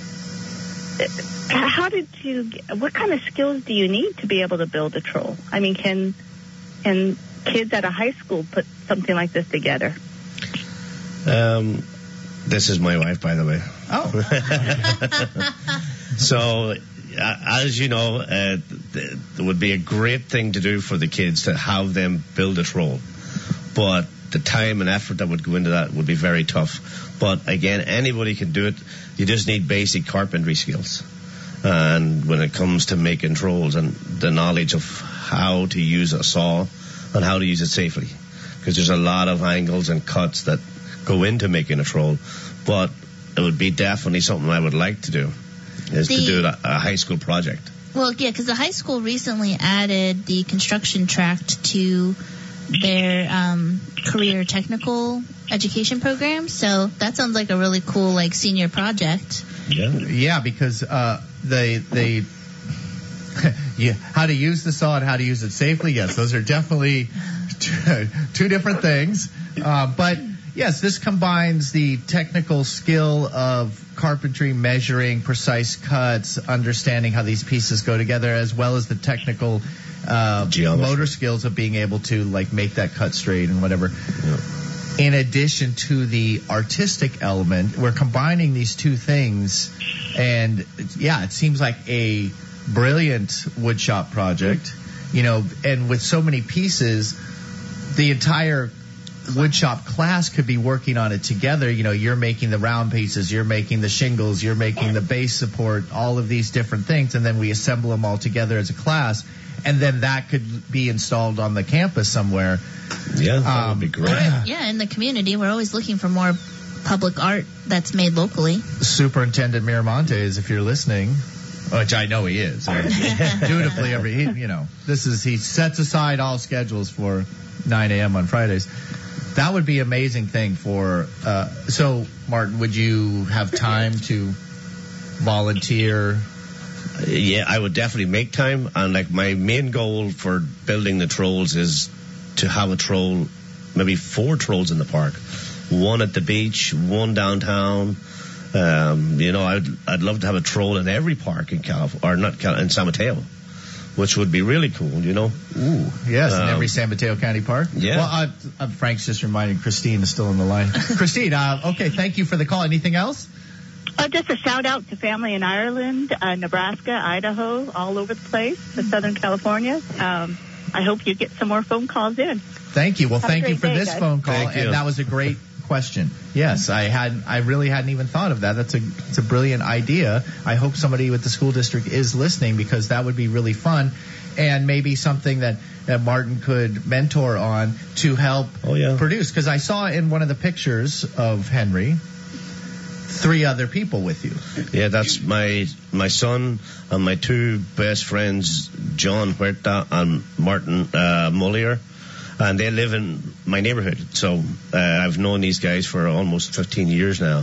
how did you, what kind of skills do you need to be able to build a troll? I mean, can can kids at a high school put something like this together? um, this is my wife, by the way. Oh. So, uh, as you know, uh, th- it would be a great thing to do for the kids to have them build a troll. But the time and effort that would go into that would be very tough. But again, anybody can do it. You just need basic carpentry skills. And when it comes to making trolls, and the knowledge of how to use a saw and how to use it safely. Because there's a lot of angles and cuts that go into making a troll. But it would be definitely something I would like to do, is to The- do a, a high school project. Well, yeah, because the high school recently added the construction track to their um, career technical education program. So that sounds like a really cool, like, senior project. Yeah. Yeah, because uh, they they yeah, how to use the saw and how to use it safely. Yes, those are definitely two, two different things. Uh, but yes, this combines the technical skill of carpentry, measuring, precise cuts, understanding how these pieces go together, as well as the technical uh, Geometry. motor skills of being able to, like, make that cut straight and whatever. in addition to the artistic element, we're combining these two things, and yeah, it seems like a brilliant woodshop project, you know, and with so many pieces, the entire woodshop class could be working on it together. You know, you're making the round pieces, you're making the shingles, you're making the base support, all of these different things, and then we assemble them all together as a class, and then that could be installed on the campus somewhere. Yeah, that Um, would be great. Yeah, in the community, we're always looking for more public art that's made locally. Superintendent Miramontes, if you're listening, which I know he is, I mean, dutifully every, he, you know, this is, he sets aside all schedules for nine a.m. on Fridays. That would be an amazing thing for, uh, so Martin, would you have time to volunteer? Yeah, I would definitely make time. And like my main goal for building the trolls is to have a troll, maybe four trolls in the park. One at the beach, one downtown. Um, you know, I'd I'd love to have a troll in every park in Calif, or not Cal, in San Mateo, which would be really cool. You know. Ooh, yes, in Um, every San Mateo County park. Yeah. Well, uh, uh, Frank's just reminding Christine is still on the line. Christine, uh, okay, thank you for the call. Anything else? Uh, just a shout out to family in Ireland, uh, Nebraska, Idaho, all over the place, to Southern California. Um, I hope you get some more phone calls in. Thank you. Well, Have a thank you great for day, this guys. phone call, Thank you. and that was a great question. Yes, I had, I really hadn't even thought of that. That's a, it's a brilliant idea. I hope somebody with the school district is listening, because that would be really fun, and maybe something that, that Martin could mentor on to help Oh, yeah. produce. Because I saw in one of the pictures of Henry three other people with you. Yeah, that's my my son and my two best friends, John Huerta and Martin uh, Mollier, and they live in my neighborhood. So uh, I've known these guys for almost fifteen years now.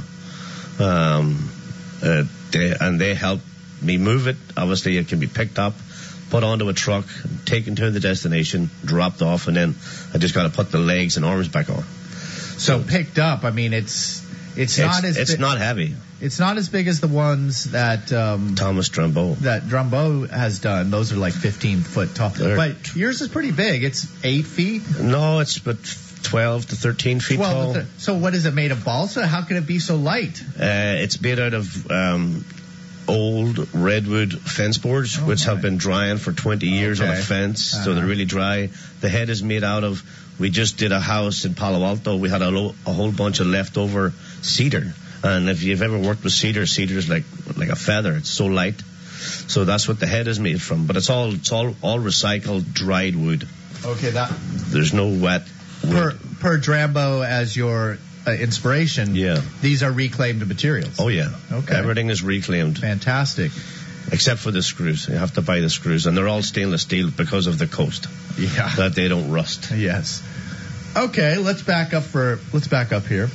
Um, uh, they, and they help me move it. Obviously, it can be picked up, put onto a truck, taken to the destination, dropped off, and then I just got to put the legs and arms back on. So picked up, I mean, it's it's, It's, not as it's bi- not heavy. it's not as big as the ones that um, Thomas Trumbo. that Drumbo has done. Those are like fifteen foot tall. They're- But yours is pretty big. It's eight feet. No, it's about twelve to thirteen feet Well, tall. but the- so what is it made of balsa? How can it be so light? Uh, it's made out of um, old redwood fence boards, Oh, which my. have been drying for twenty years on Okay. a fence, so Uh-huh. they're really dry. The head is made out of. We just did a house in Palo Alto. We had a, lo- a whole bunch of leftover cedar, and if you've ever worked with cedar, cedar is like like a feather. It's so light. So that's what the head is made from. But it's all it's all all recycled dried wood. Okay, that There's no wet wood. per per Drambo as your uh, inspiration. Yeah. These are reclaimed materials. Oh yeah. Okay. Everything is reclaimed. Fantastic. Except for the screws. You have to buy the screws. And they're all stainless steel because of the coast. Yeah. That they don't rust. Yes. Okay, let's back up for let's back up here.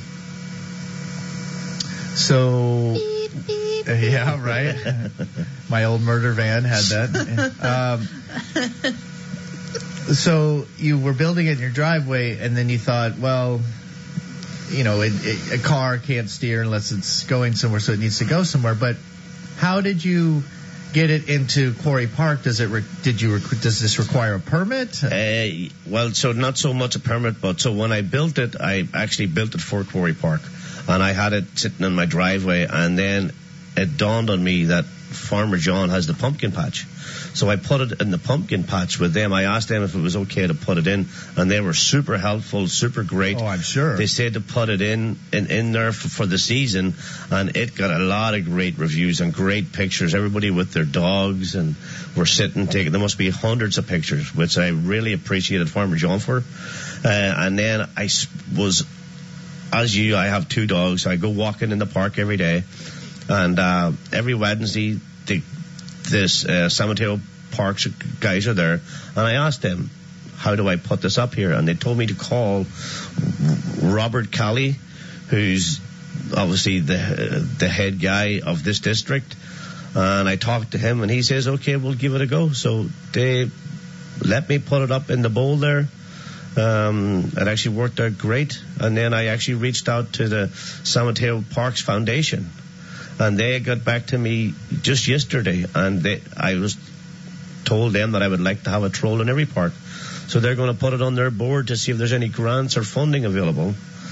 So Beep, beep. uh, yeah, right. My old murder van had that. Um, so you were building it in your driveway, and then you thought, well, you know, it, it, a car can't steer unless it's going somewhere, so it needs to go somewhere. But how did you get it into Quarry Park? Does it? Re- did you? Rec- does this require a permit? Uh, well, so not so much a permit, but so when I built it, I actually built it for Quarry Park. And I had it sitting in my driveway, and then it dawned on me that Farmer John has the pumpkin patch. So I put it in the pumpkin patch with them. I asked them if it was okay to put it in, and they were super helpful, super great. Oh, I'm sure. They said to put it in in, in there for, for the season, and it got a lot of great reviews and great pictures. Everybody with their dogs, and were sitting taking. There must be hundreds of pictures, which I really appreciated Farmer John for. Uh, and then I s- was, as you, I have two dogs. I go walking in the park every day, and uh, every Wednesday, the, this uh, San Mateo Parks guys are there, and I asked them, how do I put this up here? And they told me to call Robert Calley, who's obviously the the head guy of this district. And I talked to him, and he says, okay, we'll give it a go. So they let me put it up in the bowl there. Um, it actually worked out great. And then I actually reached out to the San Mateo Parks Foundation, and they got back to me just yesterday, and they, I was told them that I would like to have a troll in every park. So they're going to put it on their board to see if there's any grants or funding available.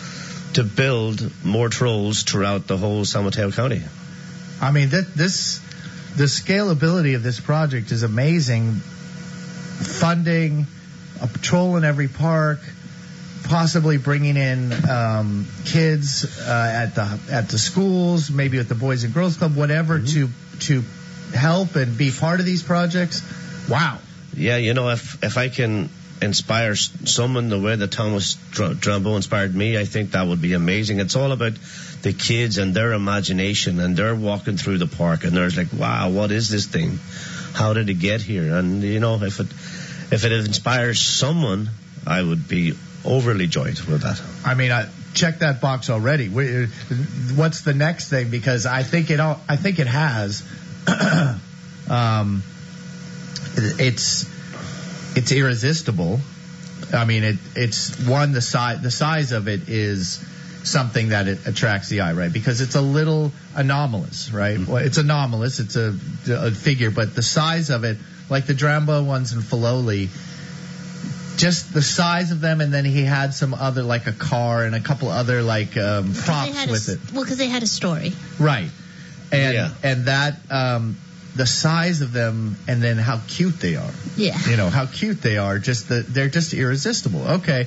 to build more trolls throughout the whole San Mateo County. I mean, that this the scalability of this project is amazing. Funding, a patrol in every park, possibly bringing in um, kids uh, at the at the schools, maybe at the Boys and Girls Club, whatever, mm-hmm. to to help and be part of these projects. Wow. Yeah, you know, if if I can inspire someone the way that Thomas Drambeau inspired me, I think that would be amazing. It's all about the kids and their imagination, and they're walking through the park and they're like, wow, what is this thing? How did it get here? And, you know, if it if it inspires someone, I would be overly joyed with that. I mean, I check that box already. What's the next thing? Because I think it all, I think it has. um, it's it's irresistible. I mean, it it's one the size the size of it is something that it attracts the eye, right? Because it's a little anomalous, right? Mm-hmm. Well, it's anomalous. It's a, a figure, but the size of it, like the Drambeau ones in Filoli, just the size of them, and then he had some other, like a car and a couple other like um, props with a, it. Well, because they had a story, right? And yeah. and that um, the size of them, and then how cute they are. Yeah, you know how cute they are. Just the they're just irresistible. Okay.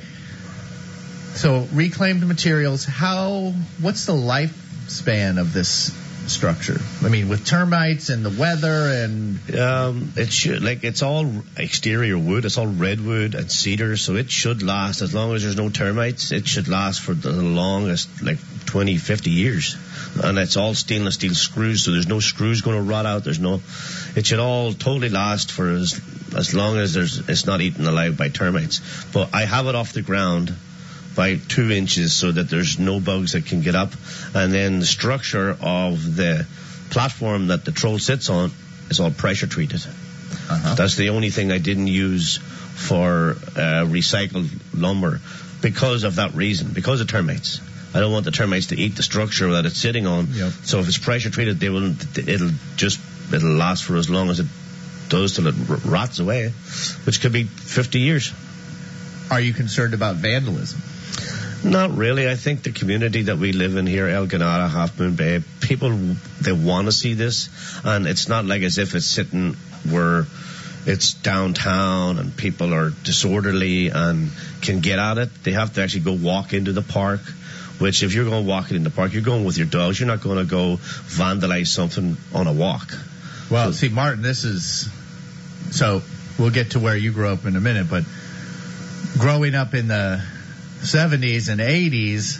So reclaimed materials. How? What's the lifespan of this structure? I mean, with termites and the weather and um, it should like it's all exterior wood. It's all redwood and cedar, so it should last as long as there's no termites. It should last for the longest, like twenty, fifty years. And it's all stainless steel screws, so there's no screws going to rot out. There's no. It should all totally last for as as long as there's it's not eaten alive by termites. But I have it off the ground by two inches so that there's no bugs that can get up. And then the structure of the platform that the troll sits on is all pressure treated. Uh-huh. That's the only thing I didn't use for uh, recycled lumber because of that reason, because of termites. I don't want the termites to eat the structure that it's sitting on. Yep. So if it's pressure treated, they will, it'll just, it'll last for as long as it does till it rots away, which could be fifty years. Are you concerned about vandalism? Not really. I think the community that we live in here, El Ganada, Half Moon Bay, people, they want to see this. And it's not like as if it's sitting where it's downtown and people are disorderly and can get at it. They have to actually go walk into the park, which if you're going walking in the park, you're going with your dogs. You're not going to go vandalize something on a walk. Well, so, see, Martin, this is, so we'll get to where you grew up in a minute, but growing up in the seventies and eighties,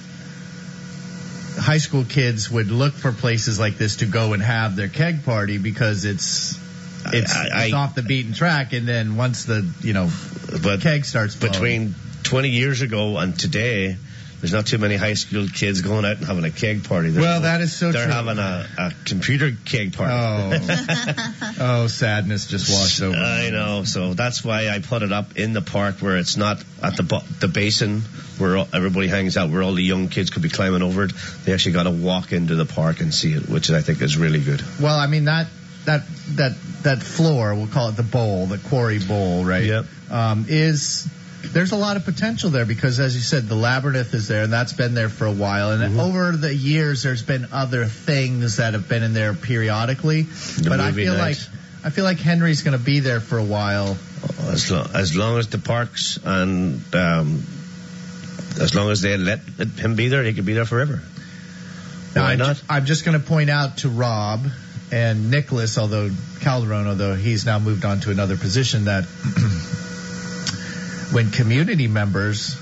high school kids would look for places like this to go and have their keg party because it's it's, I, I, it's off the beaten track. And then once the you know but keg starts flowing. Between twenty years ago and today, there's not too many high school kids going out and having a keg party. They're, well, that is so they're true. having a, a computer keg party. Oh, oh, sadness just washed over. I know. So that's why I put it up in the park where it's not at the the basin where everybody hangs out, where all the young kids could be climbing over it. They actually got to walk into the park and see it, which I think is really good. Well, I mean that that that that floor, we'll call it the bowl, the quarry bowl, right? Yep. Um, is There's a lot of potential there because, as you said, the labyrinth is there, and that's been there for a while. And mm-hmm. over the years, there's been other things that have been in there periodically. The but I feel night. like I feel like Henry's going to be there for a while. As long as, long as the parks and um, as long as they let him be there, he could be there forever. Now, Why I'm not? Ju- I'm just going to point out to Rob and Nicholas, although Calderon, although he's now moved on to another position, that when community members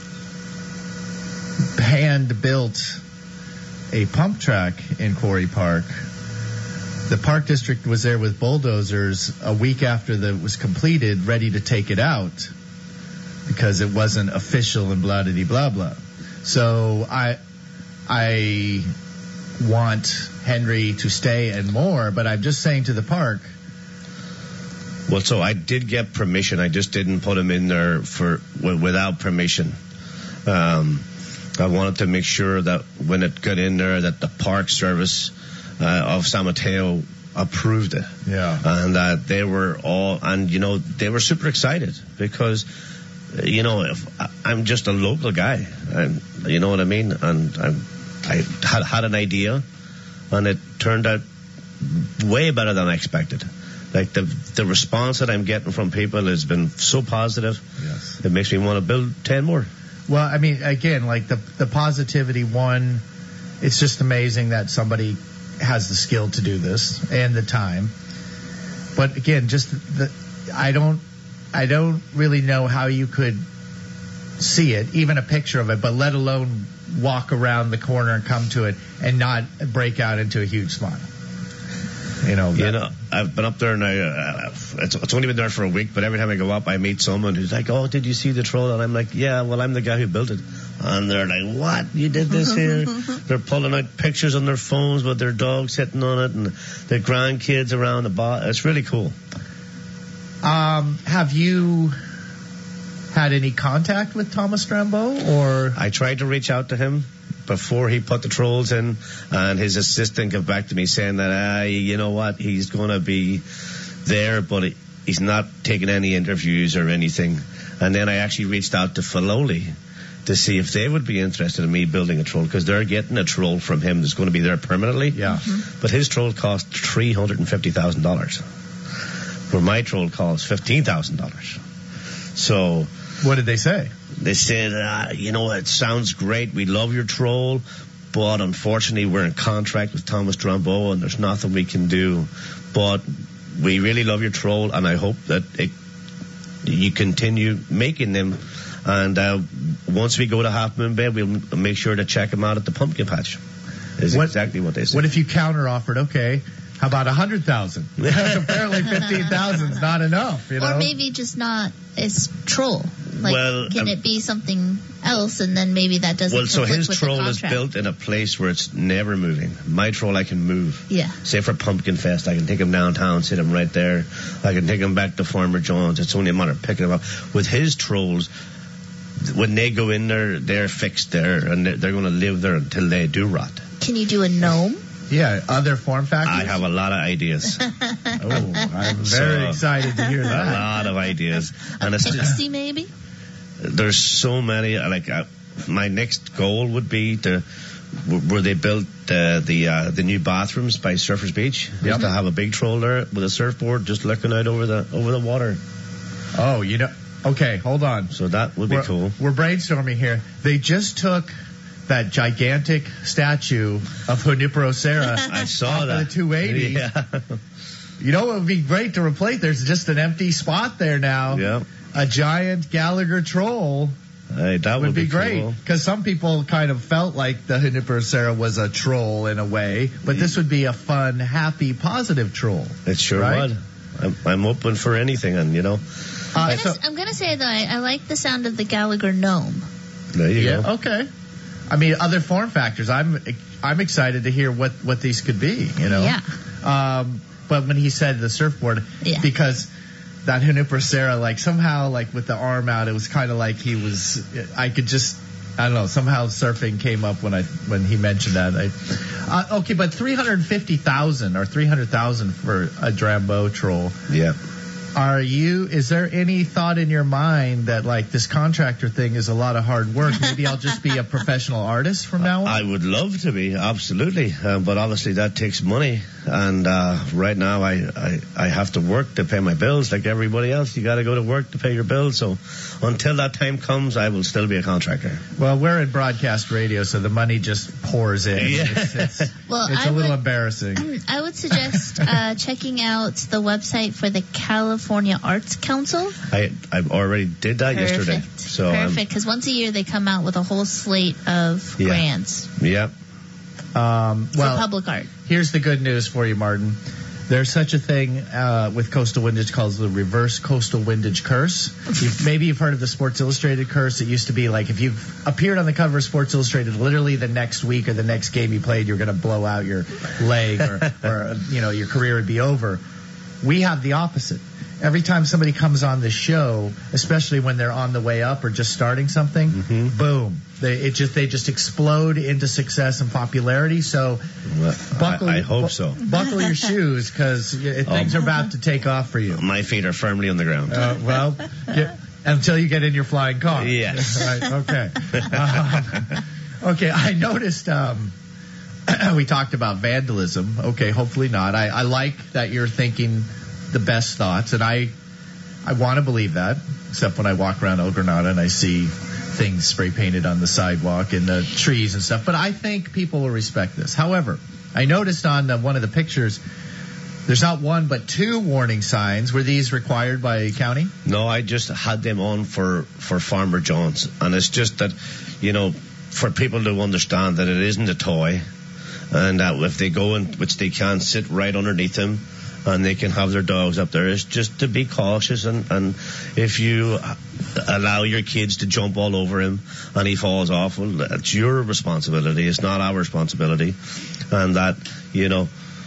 hand built a pump track in Quarry Park, the park district was there with bulldozers a week after that was completed, ready to take it out because it wasn't official and blah blah blah blah. So I I want Henry to stay and more, but I'm just saying to the park. Well, so I did get permission. I just didn't put him in there for without permission. Um, I wanted to make sure that when it got in there, that the Park Service uh, of San Mateo approved it. Yeah. And that uh, they were all, and you know, they were super excited because you know, if I- I'm just a local guy, and you know what I mean. And I'm, I had had an idea, and it turned out way better than I expected. Like the the response that I'm getting from people has been so positive. Yes. It makes me want to build ten more. Well, I mean, again, like the the positivity one, it's just amazing that somebody has the skill to do this and the time. But again, just the I don't I don't really know how you could see it, even a picture of it, but let alone walk around the corner and come to it and not break out into a huge smile. You know, You know, I've been up there now. Uh, it's, it's only been there for a week, but every time I go up, I meet someone who's like, "Oh, did you see the troll?" And I'm like, "Yeah, well, I'm the guy who built it." And they're like, "What? You did this here?" They're pulling out pictures on their phones with their dog sitting on it and their grandkids around the bar. It's really cool. Um, have you had any contact with Thomas Drambeau, or I tried to reach out to him before he put the trolls in, and his assistant got back to me saying that, ah, you know what, he's going to be there, but he, he's not taking any interviews or anything. And then I actually reached out to Filoli to see if they would be interested in me building a troll, because they're getting a troll from him that's going to be there permanently. Yeah. Mm-hmm. But his troll cost three hundred fifty thousand dollars, where my troll costs fifteen thousand dollars. So what did they say? they said, uh, you know, it sounds great. We love your troll, but unfortunately we're in contract with Thomas Drambeau and there's nothing we can do. But we really love your troll, and I hope that it, you continue making them. And uh, once we go to Half Moon Bay, we'll make sure to check them out at the pumpkin patch. Is What- exactly what they said. What if you counter offered? Okay, how about a hundred thousand? Apparently, fifteen thousand is not enough. You know, Or maybe just not as troll. Like, Well, can um, it be something else, and then maybe that doesn't Well, so conflict his with troll the is contract? built in a place where it's never moving. My troll I can move. Yeah. Say for Pumpkin Fest, I can take him downtown, sit him right there. I can take him back to Farmer John's. It's only a matter of picking him up. With his trolls, when they go in there, they're fixed there, and they're, they're going to live there until they do rot. Can you do a gnome? yeah, other form factors. I have a lot of ideas. Oh, I'm very So, excited to hear a that. lot of ideas. And A it's, pixie, maybe? there's so many. Like uh, my next goal would be to where they built uh, the uh, the new bathrooms by Surfers Beach. Yep. Is to have a big troll there with a surfboard, just looking out over the over the water. Oh, you know. Okay, hold on. So that would be we're, cool. We're brainstorming here. They just took that gigantic statue of Junipero Serra. I saw off of that. the two eighty. Yeah. You know, it would be great to replace. There's just an empty spot there now. Yeah. A giant Gallagher troll Hey, that would, would be, great. cool. Because some people kind of felt like the Junipero Serra was a troll in a way, but this would be a fun, happy, positive troll. It sure Right? would. I'm, I'm open for anything, and you know, Uh, I'm so, gonna, I'm gonna say though, I, I like the sound of the Gallagher gnome. there you yeah, go. okay. I mean, other form factors. I'm I'm excited to hear what, what these could be. You know. Yeah. Um, but when he said the surfboard, Yeah. because that Junipero Serra, like somehow, like with the arm out, it was kind of like he was. I could just, I don't know. Somehow surfing came up when I when he mentioned that. I, uh, okay, but three hundred fifty thousand or three hundred thousand for a Drambeau troll. Yeah. Are you? Is there any thought in your mind that like this contractor thing is a lot of hard work? Maybe I'll just be a professional artist from now on. I would love to be, absolutely, uh, but obviously that takes money, and uh, right now I, I I have to work to pay my bills like everybody else. You got to go to work to pay your bills. So until that time comes, I will still be a contractor. Well, we're in broadcast radio, so the money just pours in. Yeah. It's, it's, Well, it's I a little would- embarrassing. I would suggest uh, checking out the website for the California Arts Council. I I already did that Perfect. yesterday. So um, Perfect, because once a year they come out with a whole slate of Yeah. grants yeah. Um, for well, public art. here's the good news for you, Martin. There's such a thing uh, with coastal windage called the reverse coastal windage curse. You've, maybe you've heard of the Sports Illustrated curse. It used to be like if you've appeared on the cover of Sports Illustrated, literally the next week or the next game you played, you're going to blow out your leg or, or you know your career would be over. We have the opposite. Every time somebody comes on the show, especially when they're on the way up or just starting something, Mm-hmm. boom, they it just they just explode into success and popularity. So Well, buckle, I, I hope bu- so. Buckle your shoes because things are about to take off for you. My feet are firmly on the ground. Uh, well, get Until you get in your flying car. Yes. Right, okay. Um, okay, I noticed um, we talked about vandalism. Okay, hopefully not. I, I like that you're thinking the best thoughts, and I I want to believe that, except when I walk around El Granada and I see things spray painted on the sidewalk and the trees and stuff. But I think people will respect this. However, I noticed on uh, one of the pictures, there's not one but two warning signs. Were these required by county? No, I just had them on for, for Farmer John's. And it's just that, you know, for people to understand that it isn't a toy, and that if they go in, which they can, sit right underneath them, and they can have their dogs up there. It's just to be cautious, and, and if you allow your kids to jump all over him and he falls off, well, it's your responsibility. It's not our responsibility. And that, you know,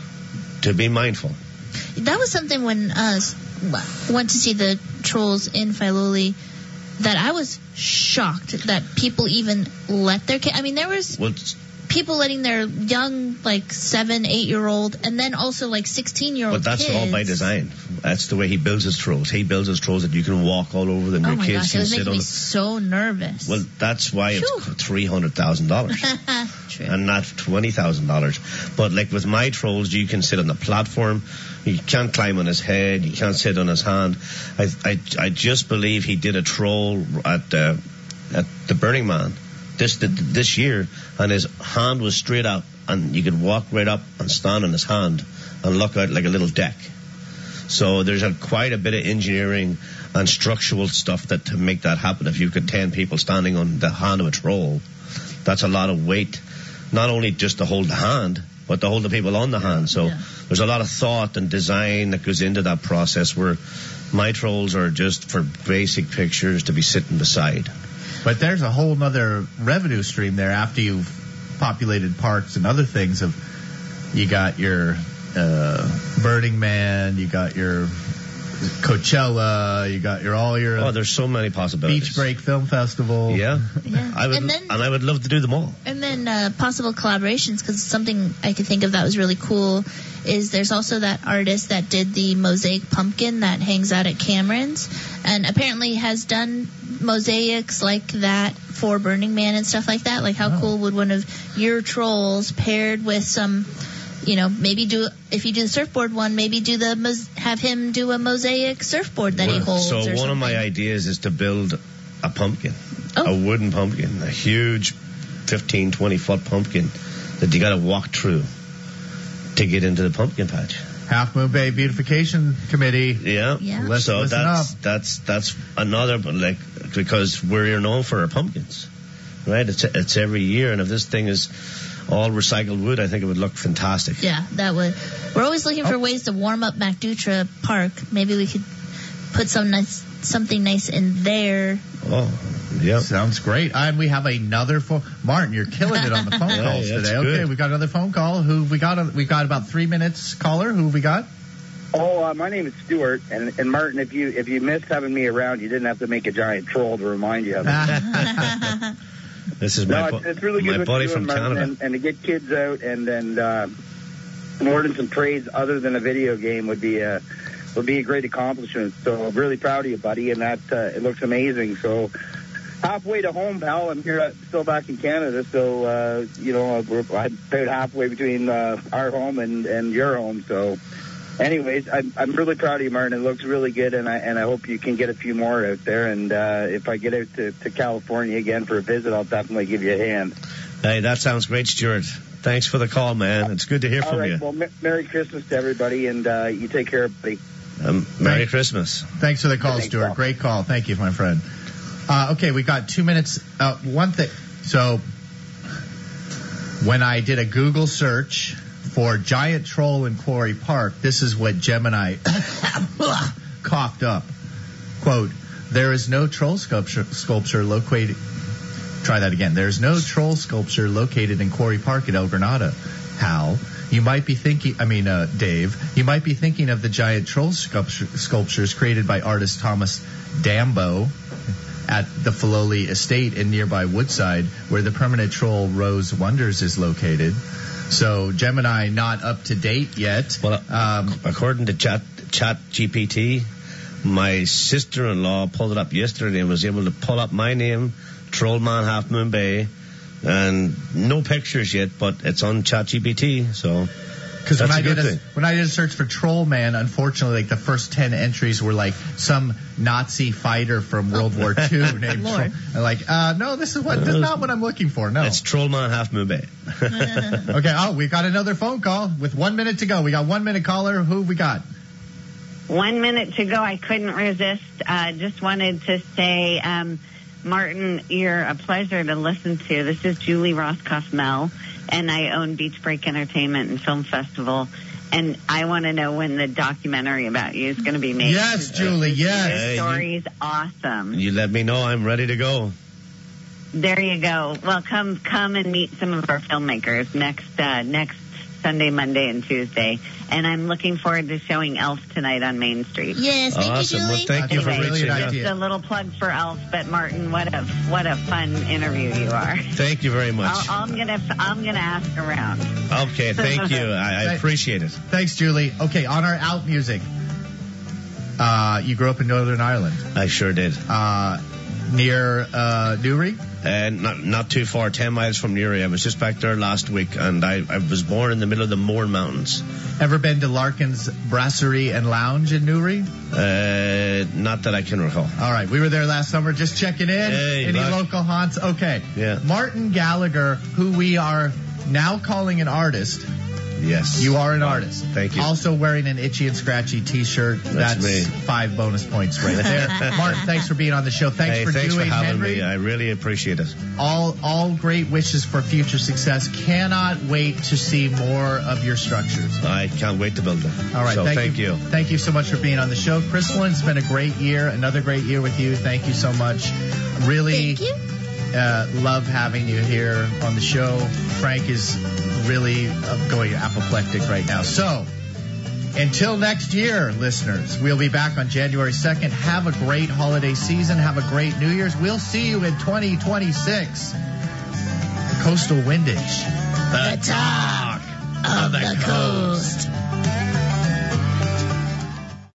to be mindful. That was something when uh went to see the Trolls in Filoli that I was shocked that people even let their kids. I mean, there was Well, people letting their young, like seven, eight year old, and then also like sixteen year old but that's kids. all by design. That's the way he builds his Trolls. He builds his Trolls that you can walk all over them. Oh Your my kids gosh, it can was sit making on me the, so nervous. Well, that's why Phew. it's three hundred thousand dollars. True. And not twenty thousand dollars. But like with my Trolls, you can sit on the platform. You can't climb on his head. You can't sit on his hand. I I, I just believe he did a Troll at uh, at the Burning Man this this year, and his hand was straight up, and you could walk right up and stand on his hand and look out like a little deck. So there's a, quite a bit of engineering and structural stuff that to make that happen. If you've got ten people standing on the hand of a Troll, that's a lot of weight, not only just to hold the hand, but to hold the people on the hand. So Yeah. there's a lot of thought and design that goes into that process, where my Trolls are just for basic pictures to be sitting beside. But there's a whole other revenue stream there after you've populated parks and other things. Of you got your uh, Burning Man, you got your Coachella, you got your all your Oh, there's so many possibilities. Beach Break Film Festival. Yeah. Yeah. I would, And then- and I would love to do them all. And then uh, possible collaborations, because something I could think of that was really cool is there's also that artist that did the mosaic pumpkin that hangs out at Cameron's, and apparently has done mosaics like that for Burning Man and stuff like that. Like, how Oh. cool would one of your Trolls paired with some, you know, maybe do, if you do the surfboard one, maybe do the mos- have him do a mosaic surfboard that he Well, holds. So or one something. of my ideas is to build a pumpkin, Oh. a wooden pumpkin, a huge fifteen, twenty foot pumpkin that you got to walk through to get into the pumpkin patch. Half Moon Bay Beautification Committee. Yeah. Yeah. Listen- so listen that's up. that's that's another, but like, because we're known for our pumpkins, right? It's it's every year, and if this thing is all recycled wood, I think it would look fantastic. Yeah, that would. We're always looking Oh. for ways to warm up MacDutra Park. Maybe we could put some nice, something nice in there. Oh, yeah. Sounds great. And we have another phone. Martin, you're killing it on the phone Yeah, calls that's today. good. Okay, we got another phone call. Who we got? We got about three minutes. Caller, who we got? Oh, uh, my name is Stuart, and, and Martin, if you if you missed having me around, you didn't have to make a giant troll to remind you of it. This is no, my, it's, it's really my good what buddy you're from doing, Martin, Canada. and, and to get kids out and and uh, more than some trades other than a video game would be a would be a great accomplishment. So I'm really proud of you, buddy, and that uh, it looks amazing. So halfway to home, pal. I'm here, uh, still back in Canada, so uh, you know we're I'm about halfway between uh, our home and and your home. So. Anyways, I'm, I'm really proud of you, Martin. It looks really good, and I and I hope you can get a few more out there. And uh, if I get out to, to California again for a visit, I'll definitely give you a hand. Hey, that sounds great, Stuart. Thanks for the call, man. It's good to hear All from right. you. Well, m- Merry Christmas to everybody, and uh, you take care, buddy. Um, Merry Thank- Christmas. Thanks for the call, Thanks, Stuart. Paul. Great call. Thank you, my friend. Uh, okay, we got two minutes. Uh, one thing. So when I did a Google search for giant troll in Quarry Park, this is what Gemini coughed up. Quote, there is no troll sculpture, sculpture located. Try that again. There is no troll sculpture located in Quarry Park at El Granada. Hal, you might be thinking, I mean, uh, Dave, you might be thinking of the giant troll sculpture, sculptures created by artist Thomas Dambo at the Filoli Estate in nearby Woodside, where the permanent troll Rose Wonders is located. So Gemini not up to date yet. Well, Um, according to Chat Chat G P T, My sister-in-law pulled it up yesterday and was able to pull up my name, Trollman Half Moon Bay, and no pictures yet, but it's on ChatGPT, so Because when that's I a good did a, thing. when I did a search for Troll Man, unfortunately, like the first ten entries were like some Nazi fighter from World War Two named Troll. Lord. And like, uh, no, this is what this is not what I'm looking for. No. It's Trollman Half Moon Bay. Okay. Oh, we got another phone call with one minute to go. We got one minute caller. Who we got? One minute to go. I couldn't resist. Uh, just wanted to say, um, Martin, you're a pleasure to listen to. This is Julie Roscoff-Mel, and I own Beach Break Entertainment and Film Festival. And I want to know when the documentary about you is going to be made. Yes, Julie. Yes. Your story's awesome. You let me know. I'm ready to go. There you go. Well, come come and meet some of our filmmakers next uh, next Sunday, Monday, and Tuesday. And I'm looking forward to showing Elf tonight on Main Street. Yes, thank Awesome. you, Well, Julie. thank you for Anyway, reaching brilliant out. idea. Just a little plug for Elf, but Martin, what a what a fun interview you are. Thank you very much. I'll, I'm gonna I'm gonna ask around. Okay, thank you. I, I appreciate it. Thanks, Julie. Okay, on our out music. Uh, you grew up in Northern Ireland, I sure did. uh, near uh, Newry. And not not too far, ten miles from Newry. I was just back there last week, and I, I was born in the middle of the Mourne Mountains. Ever been to Larkin's Brasserie and Lounge in Newry? Uh, not that I can recall. All right, we were there last summer, just checking in. Hey, Any look. local haunts? Okay. Yeah. Martin Gallagher, who we are now calling an artist. Yes. You are an artist. Thank you. Also wearing an Itchy and Scratchy T-shirt. That's me. five bonus points right there. Martin, thanks for being on the show. Thanks hey, for thanks doing for having Henry. me. I really appreciate it. All all great wishes for future success. Cannot wait to see more of your structures. I can't wait to build them. All right, So thank, thank you. Thank you so much for being on the show. Crystalline, it's been a great year. Another great year with you. Thank you so much. Really Thank you. uh, love having you here on the show. Frank is really uh, going apoplectic right now. So, until next year, listeners, we'll be back on January second. Have a great holiday season. Have a great New Year's. We'll see you in twenty twenty-six. Coastal Windage. The talk of the coast.